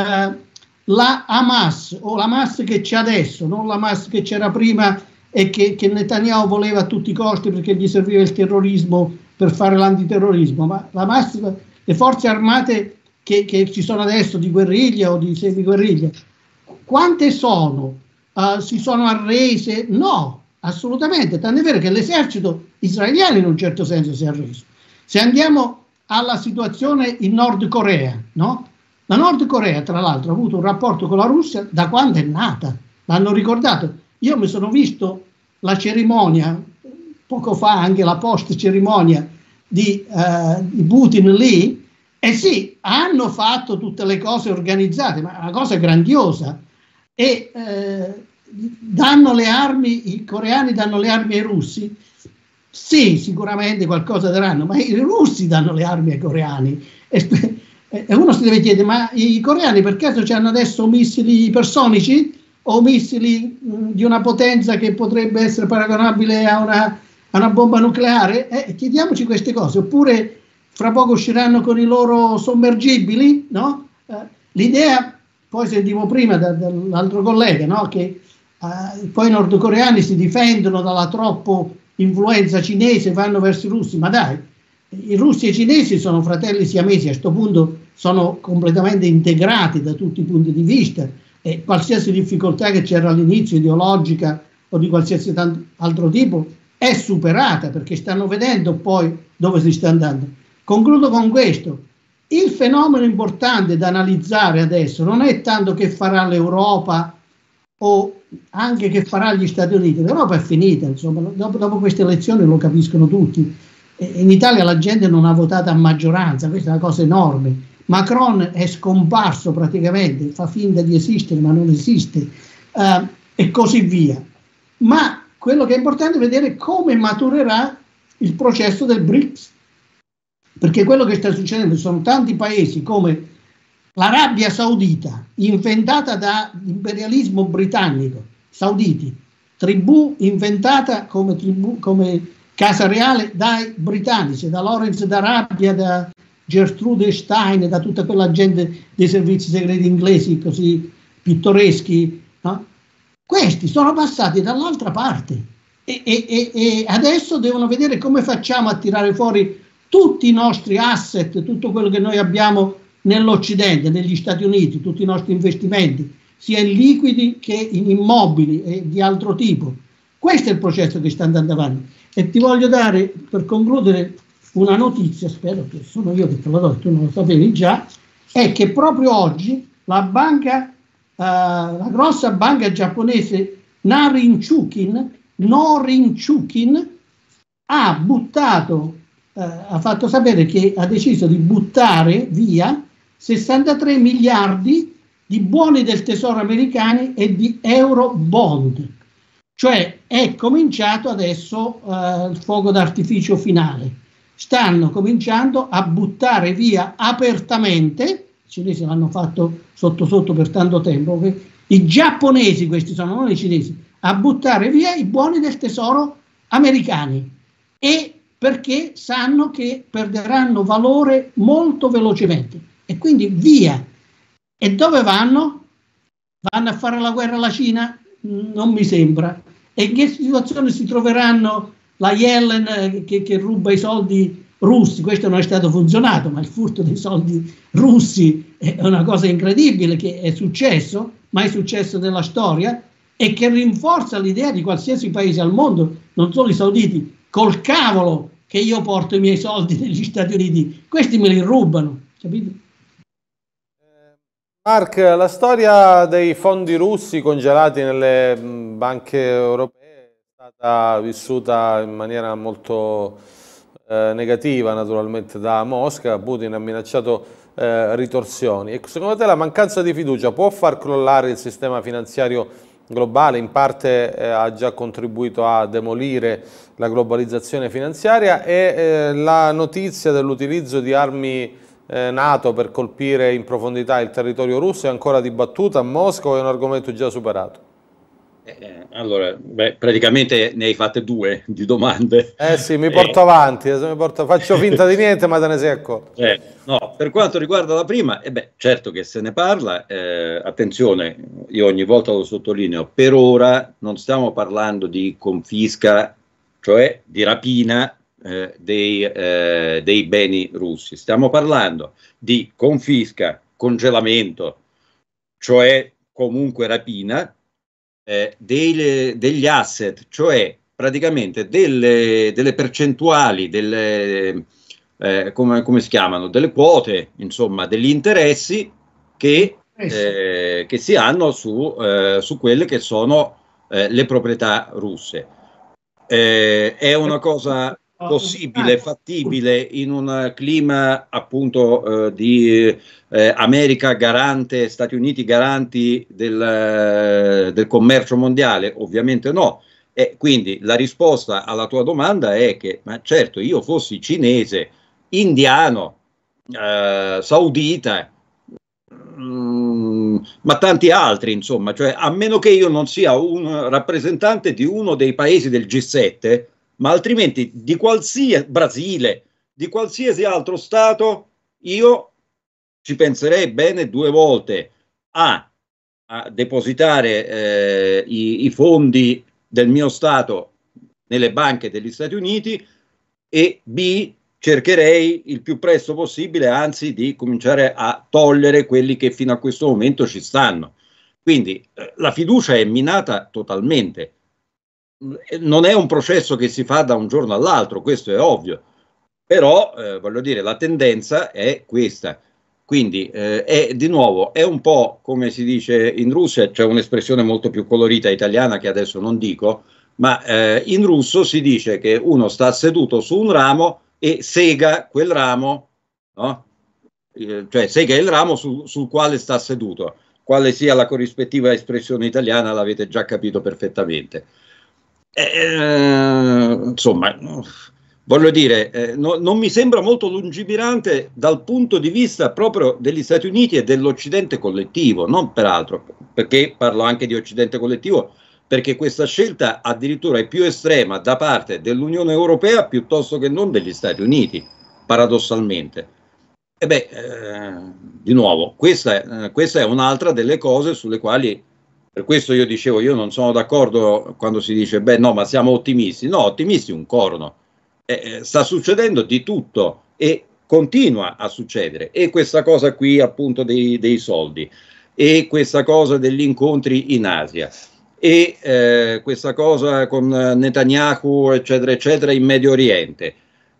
La Hamas, o la Hamas che c'è adesso, non la Hamas che c'era prima e che Netanyahu voleva a tutti i costi perché gli serviva il terrorismo per fare l'antiterrorismo, ma la Hamas, le forze armate che ci sono adesso di guerriglia o di semiguerriglia, quante sono? Si sono arrese? No, assolutamente, tant'è vero che l'esercito israeliano in un certo senso si è arreso. Se andiamo alla situazione in Nord Corea, no? La Nord Corea, tra l'altro, ha avuto un rapporto con la Russia da quando è nata, l'hanno ricordato. Io mi sono visto la cerimonia, poco fa anche la post cerimonia di Putin lì, e sì, hanno fatto tutte le cose organizzate, ma è una cosa grandiosa. E danno le armi, i coreani danno le armi ai russi? Sì, sicuramente qualcosa daranno, ma i russi danno le armi ai coreani. E uno si deve chiedere, ma i coreani per caso hanno adesso missili ipersonici o missili di una potenza che potrebbe essere paragonabile a una bomba nucleare? Chiediamoci queste cose. Oppure fra poco usciranno con i loro sommergibili, no? L'idea, poi sentivo prima dall'altro collega, no? Che poi i nordcoreani si difendono dalla troppo influenza cinese, vanno verso i russi, ma dai, i russi e i cinesi sono fratelli siamesi, a questo punto sono completamente integrati da tutti i punti di vista, e qualsiasi difficoltà che c'era all'inizio, ideologica o di qualsiasi altro tipo, è superata, perché stanno vedendo poi dove si sta andando. Concludo con questo: il fenomeno importante da analizzare adesso non è tanto che farà l'Europa o anche che farà gli Stati Uniti. L'Europa è finita, insomma, dopo queste elezioni lo capiscono tutti. In Italia la gente non ha votato a maggioranza, questa è una cosa enorme. Macron è scomparso praticamente, fa finta di esistere ma non esiste, e così via. Ma quello che è importante è vedere come maturerà il processo del BRICS, perché quello che sta succedendo sono tanti paesi come l'Arabia Saudita, inventata dall'imperialismo britannico, sauditi, tribù inventata come casa reale dai britannici, da Lawrence d'Arabia, da Gertrude Stein, da tutta quella gente dei servizi segreti inglesi così pittoreschi, no? Questi sono passati dall'altra parte e adesso devono vedere come facciamo a tirare fuori tutti i nostri asset, tutto quello che noi abbiamo nell'Occidente, negli Stati Uniti, tutti i nostri investimenti, sia in liquidi che in immobili e di altro tipo. Questo è il processo che sta andando avanti. E ti voglio dare, per concludere, una notizia, spero che sono io che te la do, tu non lo sapevi già, è che proprio oggi la grossa banca giapponese Norinchukin ha fatto sapere che ha deciso di buttare via 63 miliardi di buoni del tesoro americani e di euro bond. Cioè è cominciato adesso il fuoco d'artificio finale. Stanno cominciando a buttare via apertamente, i cinesi l'hanno fatto sotto per tanto tempo, i giapponesi, questi sono, non i cinesi, a buttare via i buoni del tesoro americani, e perché sanno che perderanno valore molto velocemente, e quindi via. E dove vanno? Vanno a fare la guerra alla Cina? Non mi sembra. E in che situazione si troveranno la Yellen che ruba i soldi russi? Questo non è stato funzionato, ma il furto dei soldi russi è una cosa incredibile che è successo, mai successo nella storia, e che rinforza l'idea di qualsiasi paese al mondo, non solo i sauditi, col cavolo che io porto i miei soldi negli Stati Uniti, questi me li rubano, capito? Mark, la storia dei fondi russi congelati nelle banche europee è stata vissuta in maniera molto negativa, naturalmente, da Mosca. Putin ha minacciato ritorsioni. E secondo te la mancanza di fiducia può far crollare il sistema finanziario globale? In parte ha già contribuito a demolire la globalizzazione finanziaria, e la notizia dell'utilizzo di armi NATO per colpire in profondità il territorio russo è ancora dibattuta a Mosca o è un argomento già superato? Allora, praticamente ne hai fatte due di domande. Sì, mi porto avanti, faccio finta di niente, ma te ne sei accorto. No, per quanto riguarda la prima, certo che se ne parla, attenzione, io ogni volta lo sottolineo, per ora non stiamo parlando di confisca, cioè di rapina dei beni russi, stiamo parlando di confisca, congelamento, cioè comunque rapina, degli asset, cioè praticamente delle percentuali, come si chiamano, delle quote, insomma, degli interessi che si hanno su quelle che sono le proprietà russe. È una cosa possibile, fattibile in un clima appunto di America garante, Stati Uniti garanti del commercio mondiale? Ovviamente no. E quindi la risposta alla tua domanda è che, ma certo, io fossi cinese, indiano, saudita, ma tanti altri, insomma, cioè a meno che io non sia un rappresentante di uno dei paesi del G7, ma altrimenti di qualsiasi Brasile, di qualsiasi altro stato, io ci penserei bene due volte a depositare i fondi del mio stato nelle banche degli Stati Uniti, e B, cercherei il più presto possibile, anzi, di cominciare a togliere quelli che fino a questo momento ci stanno. Quindi la fiducia è minata totalmente. Non è un processo che si fa da un giorno all'altro, questo è ovvio, però voglio dire, la tendenza è questa. Quindi di nuovo è un po' come si dice in Russia, c'è un'espressione molto più colorita italiana che adesso non dico, ma in russo si dice che uno sta seduto su un ramo e sega quel ramo, no? Cioè sega il ramo sul quale sta seduto. Quale sia la corrispettiva espressione italiana l'avete già capito perfettamente. Insomma, voglio dire, non mi sembra molto lungimirante dal punto di vista proprio degli Stati Uniti e dell'Occidente collettivo, non peraltro, perché parlo anche di Occidente collettivo, perché questa scelta addirittura è più estrema da parte dell'Unione Europea piuttosto che non degli Stati Uniti, paradossalmente. E beh, di nuovo, questa è un'altra delle cose sulle quali, per questo io dicevo, io non sono d'accordo quando si dice, beh no, ma siamo ottimisti. No, ottimisti un corno. Sta succedendo di tutto e continua a succedere. E questa cosa qui appunto dei soldi, e questa cosa degli incontri in Asia, e questa cosa con Netanyahu, eccetera, eccetera, in Medio Oriente,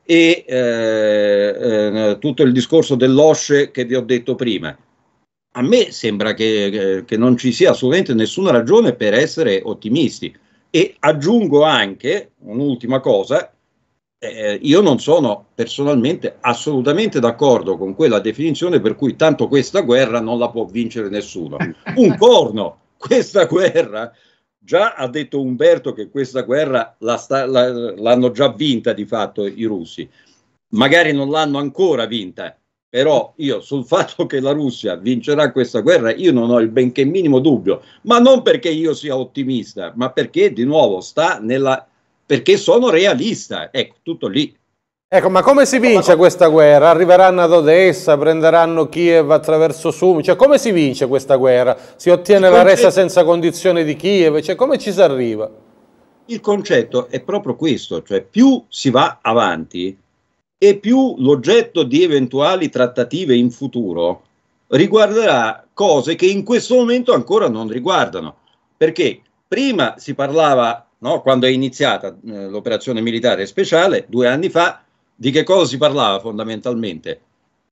e tutto il discorso dell'OSCE che vi ho detto prima. A me sembra che non ci sia assolutamente nessuna ragione per essere ottimisti. E aggiungo anche un'ultima cosa, io non sono personalmente assolutamente d'accordo con quella definizione per cui tanto questa guerra non la può vincere nessuno. Un corno, questa guerra, già ha detto Umberto che questa guerra l'hanno già vinta di fatto i russi, magari non l'hanno ancora vinta, però io sul fatto che la Russia vincerà questa guerra io non ho il benché minimo dubbio, ma non perché io sia ottimista, ma perché di nuovo perché sono realista, ecco, tutto lì. Ecco, ma come si vince questa guerra? Arriveranno ad Odessa, prenderanno Kiev attraverso Sumi, cioè come si vince questa guerra? Si ottiene la resa senza condizioni di Kiev, cioè come ci si arriva? Il concetto è proprio questo, cioè più si va avanti e più l'oggetto di eventuali trattative in futuro riguarderà cose che in questo momento ancora non riguardano, perché prima si parlava, no, quando è iniziata l'operazione militare speciale 2 anni fa, di che cosa si parlava fondamentalmente?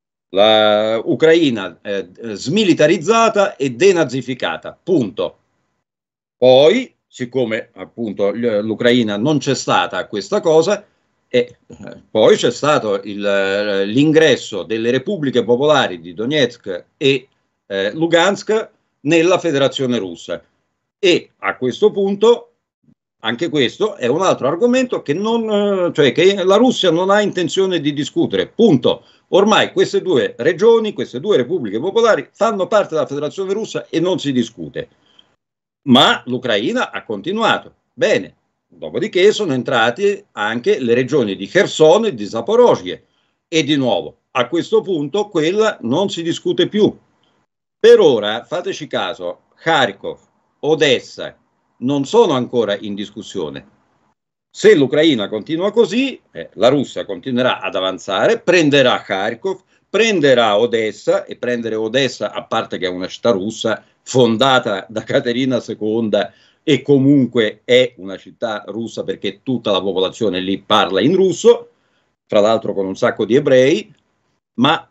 La Ucraina smilitarizzata e denazificata, punto. Poi, siccome appunto l'Ucraina non c'è stata questa cosa, e poi c'è stato l'ingresso delle repubbliche popolari di Donetsk e Lugansk nella Federazione Russa. E a questo punto anche questo è un altro argomento che che la Russia non ha intenzione di discutere, punto. Ormai queste 2 regioni, queste 2 repubbliche popolari fanno parte della Federazione Russa e non si discute. Ma l'Ucraina ha continuato. Bene, dopodiché sono entrate anche le regioni di Kherson e di Zaporozhye e di nuovo a questo punto quella non si discute più. Per ora, fateci caso, Kharkov, Odessa non sono ancora in discussione. Se l'Ucraina continua così, la Russia continuerà ad avanzare, prenderà Kharkov, prenderà Odessa, e prendere Odessa, a parte che è una città russa fondata da Caterina II e comunque è una città russa perché tutta la popolazione lì parla in russo, tra l'altro con un sacco di ebrei, ma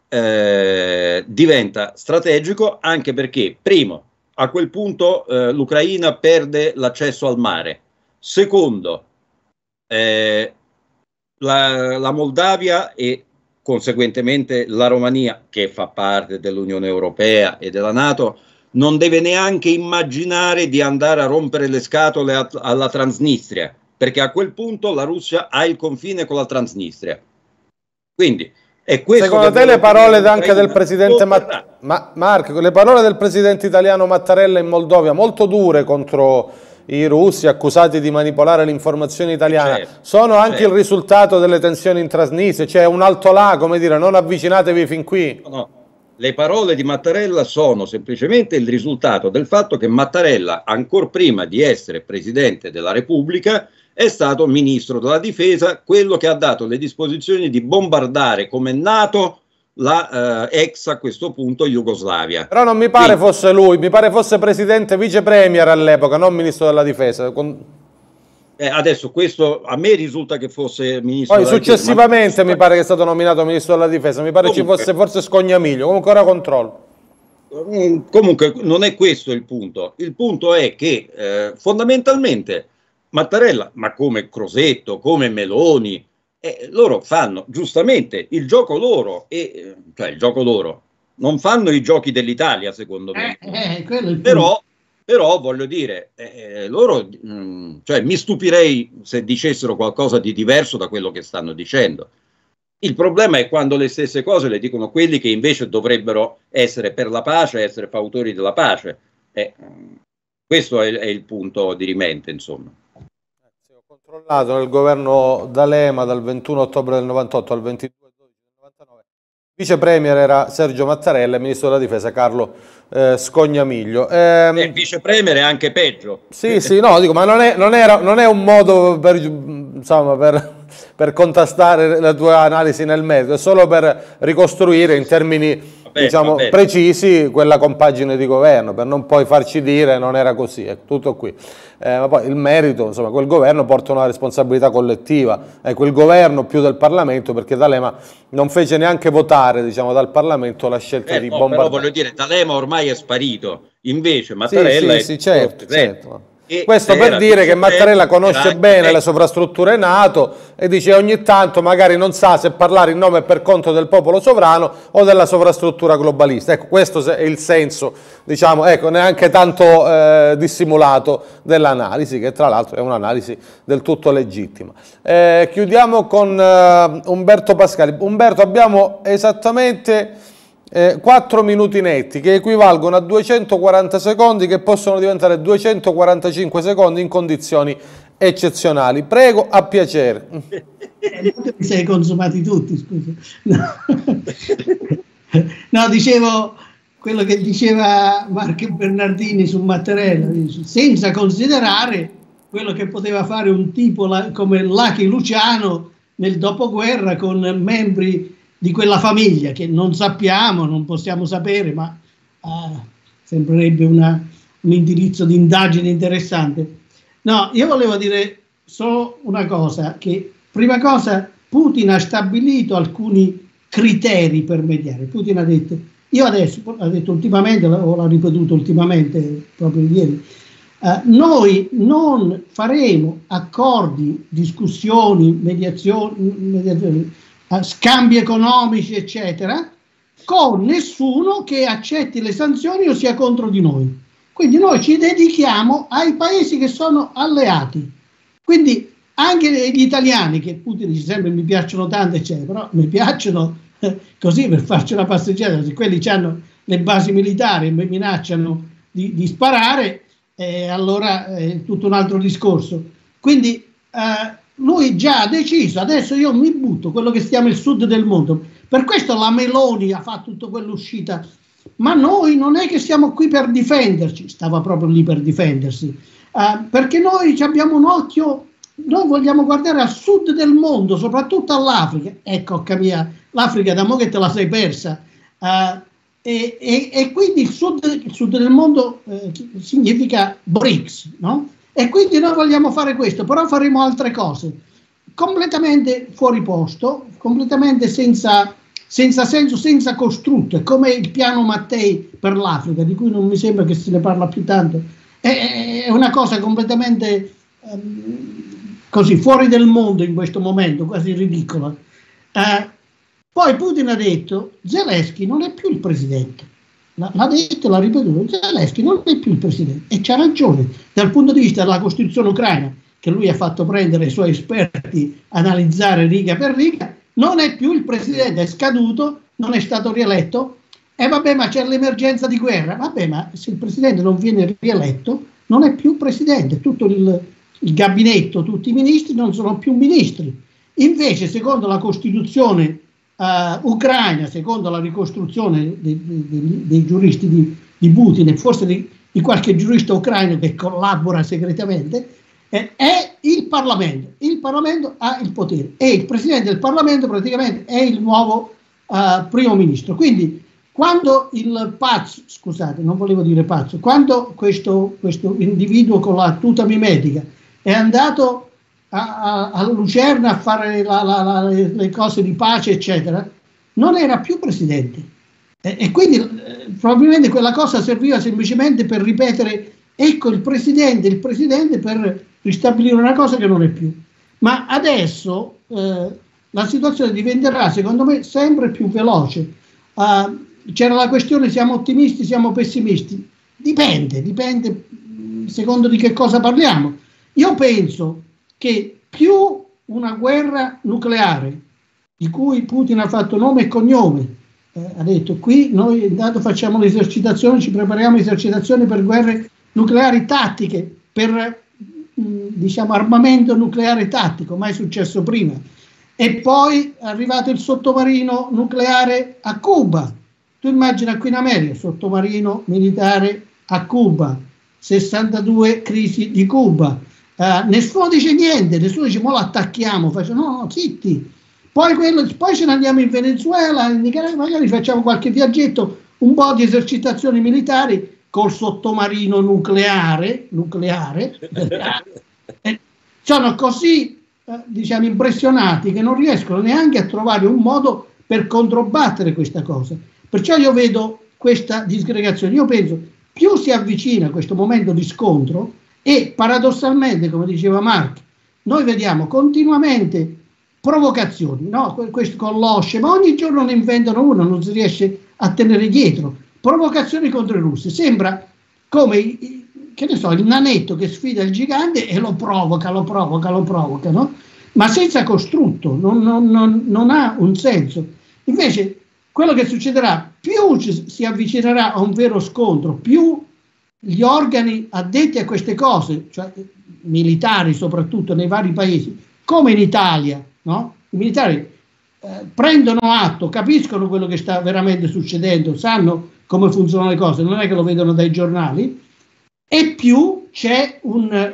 diventa strategico anche perché, primo, a quel punto l'Ucraina perde l'accesso al mare. Secondo, la Moldavia e conseguentemente la Romania, che fa parte dell'Unione Europea e della NATO, non deve neanche immaginare di andare a rompere le scatole alla Transnistria, perché a quel punto la Russia ha il confine con la Transnistria. Quindi è questo. Secondo te le parole anche del presidente Marco, le parole del presidente italiano Mattarella in Moldova, molto dure contro i russi accusati di manipolare l'informazione italiana, sono anche il risultato delle tensioni in Transnistria, cioè un alto là, come dire, non avvicinatevi fin qui? No. Le parole di Mattarella sono semplicemente il risultato del fatto che Mattarella, ancor prima di essere Presidente della Repubblica, è stato Ministro della Difesa, quello che ha dato le disposizioni di bombardare come NATO la ex, a questo punto, Jugoslavia. Però non mi pare fosse lui, mi pare fosse Presidente Vice Premier all'epoca, non Ministro della Difesa. Adesso questo a me risulta che fosse Ministro della Difesa. Poi successivamente mi pare che è stato nominato Ministro della Difesa, mi pare comunque ci fosse forse Scognamiglio, comunque ora controllo. Comunque non è questo il punto è che fondamentalmente Mattarella, ma come Crosetto, come Meloni, loro fanno giustamente il gioco loro, cioè il gioco loro, non fanno i giochi dell'Italia secondo me, però voglio dire, loro, cioè mi stupirei se dicessero qualcosa di diverso da quello che stanno dicendo. Il problema è quando le stesse cose le dicono quelli che invece dovrebbero essere per la pace, essere fautori della pace. Questo è il punto dirimente, insomma. Ho controllato nel governo D'Alema dal 21 ottobre del 98 al 22 del 99. Vice Premier era Sergio Mattarella e Ministro della Difesa Carlo Scognamiglio. Vice Premier è anche peggio. Sì, no, dico, ma non è un modo per, insomma, per contrastare la tua analisi nel merito, è solo per ricostruire in termini precisi quella compagine di governo, per non poi farci dire non era così, è tutto qui. Ma poi il merito, insomma, quel governo porta una responsabilità collettiva, quel governo più del Parlamento, perché D'Alema non fece neanche votare, diciamo, dal Parlamento la scelta di bombardare. Però voglio dire, D'Alema ormai è sparito, invece Mattarella è certo. Questo per dire che Mattarella conosce bene le sovrastrutture NATO e dice ogni tanto magari non sa se parlare in nome e per conto del popolo sovrano o della sovrastruttura globalista. Ecco, questo è il senso, diciamo, ecco, neanche tanto dissimulato dell'analisi, che tra l'altro è un'analisi del tutto legittima. Chiudiamo con Umberto Pascali. Umberto, abbiamo esattamente 4 minuti netti che equivalgono a 240 secondi che possono diventare 245 secondi in condizioni eccezionali. Prego, a piacere. Mi sei consumati tutti, scusa. No, dicevo quello che diceva Marco Bernardini su Mattarella, senza considerare quello che poteva fare un tipo come Lucky Luciano nel dopoguerra con membri di quella famiglia che non sappiamo, non possiamo sapere, ma sembrerebbe un indirizzo di indagine interessante. No, io volevo dire solo una cosa, che prima cosa Putin ha stabilito alcuni criteri per mediare. Putin ha detto, ha detto ultimamente, o l'ha ripetuto ultimamente proprio ieri, noi non faremo accordi, discussioni, mediazioni, scambi economici eccetera con nessuno che accetti le sanzioni o sia contro di noi. Quindi noi ci dedichiamo ai paesi che sono alleati, quindi anche gli italiani, che Putin dice sempre mi piacciono tanto eccetera, però mi piacciono così per farci una passeggiata, se quelli hanno le basi militari e mi minacciano di sparare, allora è tutto un altro discorso. Quindi lui già ha deciso, adesso io mi butto, quello che stiamo il sud del mondo. Per questo la Meloni ha fatto tutta quell'uscita, ma noi non è che siamo qui per difenderci, stava proprio lì per difendersi, perché noi abbiamo un occhio, noi vogliamo guardare al sud del mondo, soprattutto all'Africa. Ecco, l'Africa da mo' che te la sei persa, e quindi il sud del mondo significa BRICS, no? E quindi noi vogliamo fare questo, però faremo altre cose, completamente fuori posto, completamente senza senso, senza costrutto, come il piano Mattei per l'Africa, di cui non mi sembra che se ne parla più tanto. È una cosa completamente così fuori del mondo in questo momento, quasi ridicola. Poi Putin ha detto: Zelensky non è più il presidente. L'ha detto, l'ha ripetuto: Zelensky non è più il presidente. E c'ha ragione, dal punto di vista della Costituzione ucraina, che lui ha fatto prendere i suoi esperti a analizzare riga per riga, non è più il presidente, è scaduto, non è stato rieletto. E vabbè, ma c'è l'emergenza di guerra. Vabbè, ma se il presidente non viene rieletto, non è più presidente. Tutto il gabinetto, tutti i ministri non sono più ministri. Invece, secondo la Costituzione ucraina, secondo la ricostruzione dei giuristi di Putin e forse di qualche giurista ucraino che collabora segretamente, è il Parlamento. Il Parlamento ha il potere e il Presidente del Parlamento praticamente è il nuovo primo ministro. Quindi quando il pazzo, scusate, non volevo dire pazzo, quando questo individuo con la tuta mimetica è andato a Lucerna a fare le cose di pace, eccetera, non era più presidente. E quindi probabilmente quella cosa serviva semplicemente per ripetere: ecco il presidente, per ristabilire una cosa che non è più. Ma adesso la situazione diventerà, secondo me, sempre più veloce. C'era la questione: siamo ottimisti, siamo pessimisti? Dipende secondo di che cosa parliamo. Io penso che più una guerra nucleare, di cui Putin ha fatto nome e cognome, ha detto: qui noi intanto facciamo le esercitazioni, ci prepariamo esercitazioni per guerre nucleari tattiche, per diciamo armamento nucleare tattico, mai successo prima. E poi è arrivato il sottomarino nucleare a Cuba. Tu immagina qui in America, sottomarino militare a Cuba, 62 crisi di Cuba. Nessuno dice niente, nessuno dice: mo l'attacchiamo, no, zitti. Poi ce ne andiamo in Venezuela, in Nicaragua, magari facciamo qualche viaggetto, un po' di esercitazioni militari col sottomarino nucleare. Sono così diciamo impressionati che non riescono neanche a trovare un modo per controbattere questa cosa. Perciò io vedo questa disgregazione. Io penso più si avvicina questo momento di scontro, e paradossalmente, come diceva Mark, noi vediamo continuamente provocazioni, no? Questo con l'OSCE, ma ogni giorno ne inventano una, non si riesce a tenere dietro. Provocazioni contro i russi. Sembra come, che ne so, il nanetto che sfida il gigante e lo provoca, no? Ma senza costrutto, non ha un senso. Invece, quello che succederà, più si avvicinerà a un vero scontro, più gli organi addetti a queste cose, cioè militari soprattutto nei vari paesi, come in Italia, no? I militari prendono atto, capiscono quello che sta veramente succedendo, sanno come funzionano le cose, non è che lo vedono dai giornali, e più c'è una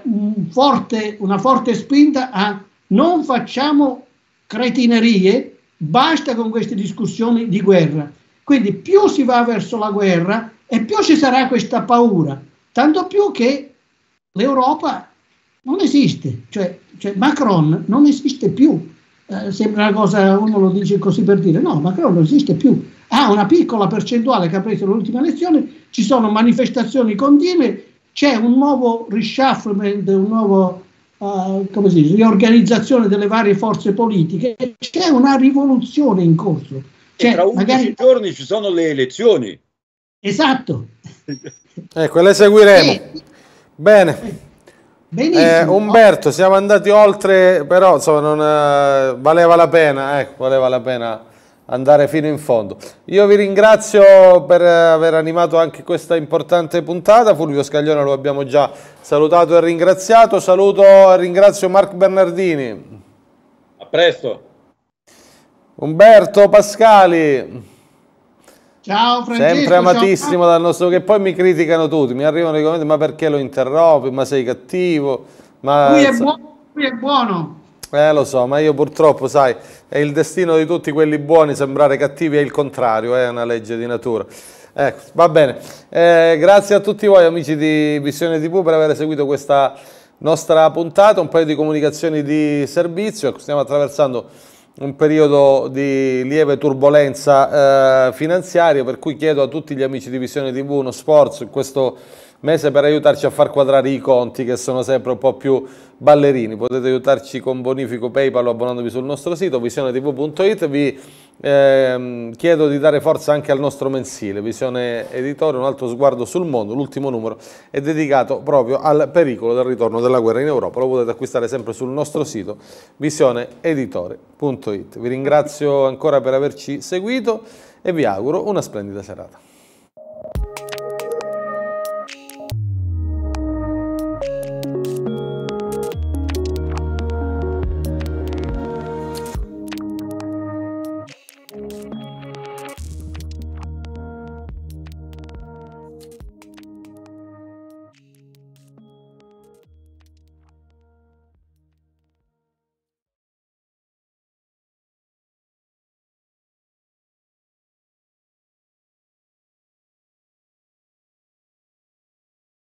forte spinta a non facciamo cretinerie, basta con queste discussioni di guerra. Quindi più si va verso la guerra e più ci sarà questa paura, tanto più che l'Europa non esiste, cioè Macron non esiste più. Sembra una cosa, uno lo dice così per dire, no, Macron non esiste più, ha una piccola percentuale che ha preso l'ultima elezione, ci sono manifestazioni continue, c'è un nuovo reshufflement, un nuovo come si dice, riorganizzazione delle varie forze politiche, c'è una rivoluzione in corso. Cioè, tra 11 giorni ci sono le elezioni. Esatto. Ecco, le seguiremo. Bene. Benissimo. Umberto, siamo andati oltre, però insomma valeva la pena andare fino in fondo. Io vi ringrazio per aver animato anche questa importante puntata. Fulvio Scaglione lo abbiamo già salutato e ringraziato. Saluto e ringrazio Mark Bernardini. A presto. Umberto Pascali. Ciao Francesco. Sempre amatissimo dal nostro, che poi mi criticano tutti, mi arrivano i commenti: ma perché lo interrompi, ma sei cattivo, ma qui è buono. Lo so, ma io purtroppo, sai, è il destino di tutti quelli buoni sembrare cattivi, è il contrario, è una legge di natura. Ecco, va bene. Grazie a tutti voi amici di Visione TV per aver seguito questa nostra puntata, un paio di comunicazioni di servizio. Stiamo attraversando un periodo di lieve turbolenza finanziaria, per cui chiedo a tutti gli amici di Visione TV uno sforzo in questo mese per aiutarci a far quadrare i conti, che sono sempre un po' più ballerini. Potete aiutarci con bonifico PayPal o abbonandovi sul nostro sito visionetv.it. Vi chiedo di dare forza anche al nostro mensile Visione Editore, un altro sguardo sul mondo. L'ultimo numero è dedicato proprio al pericolo del ritorno della guerra in Europa. Lo potete acquistare sempre sul nostro sito visioneeditore.it. Vi ringrazio ancora per averci seguito e vi auguro una splendida serata.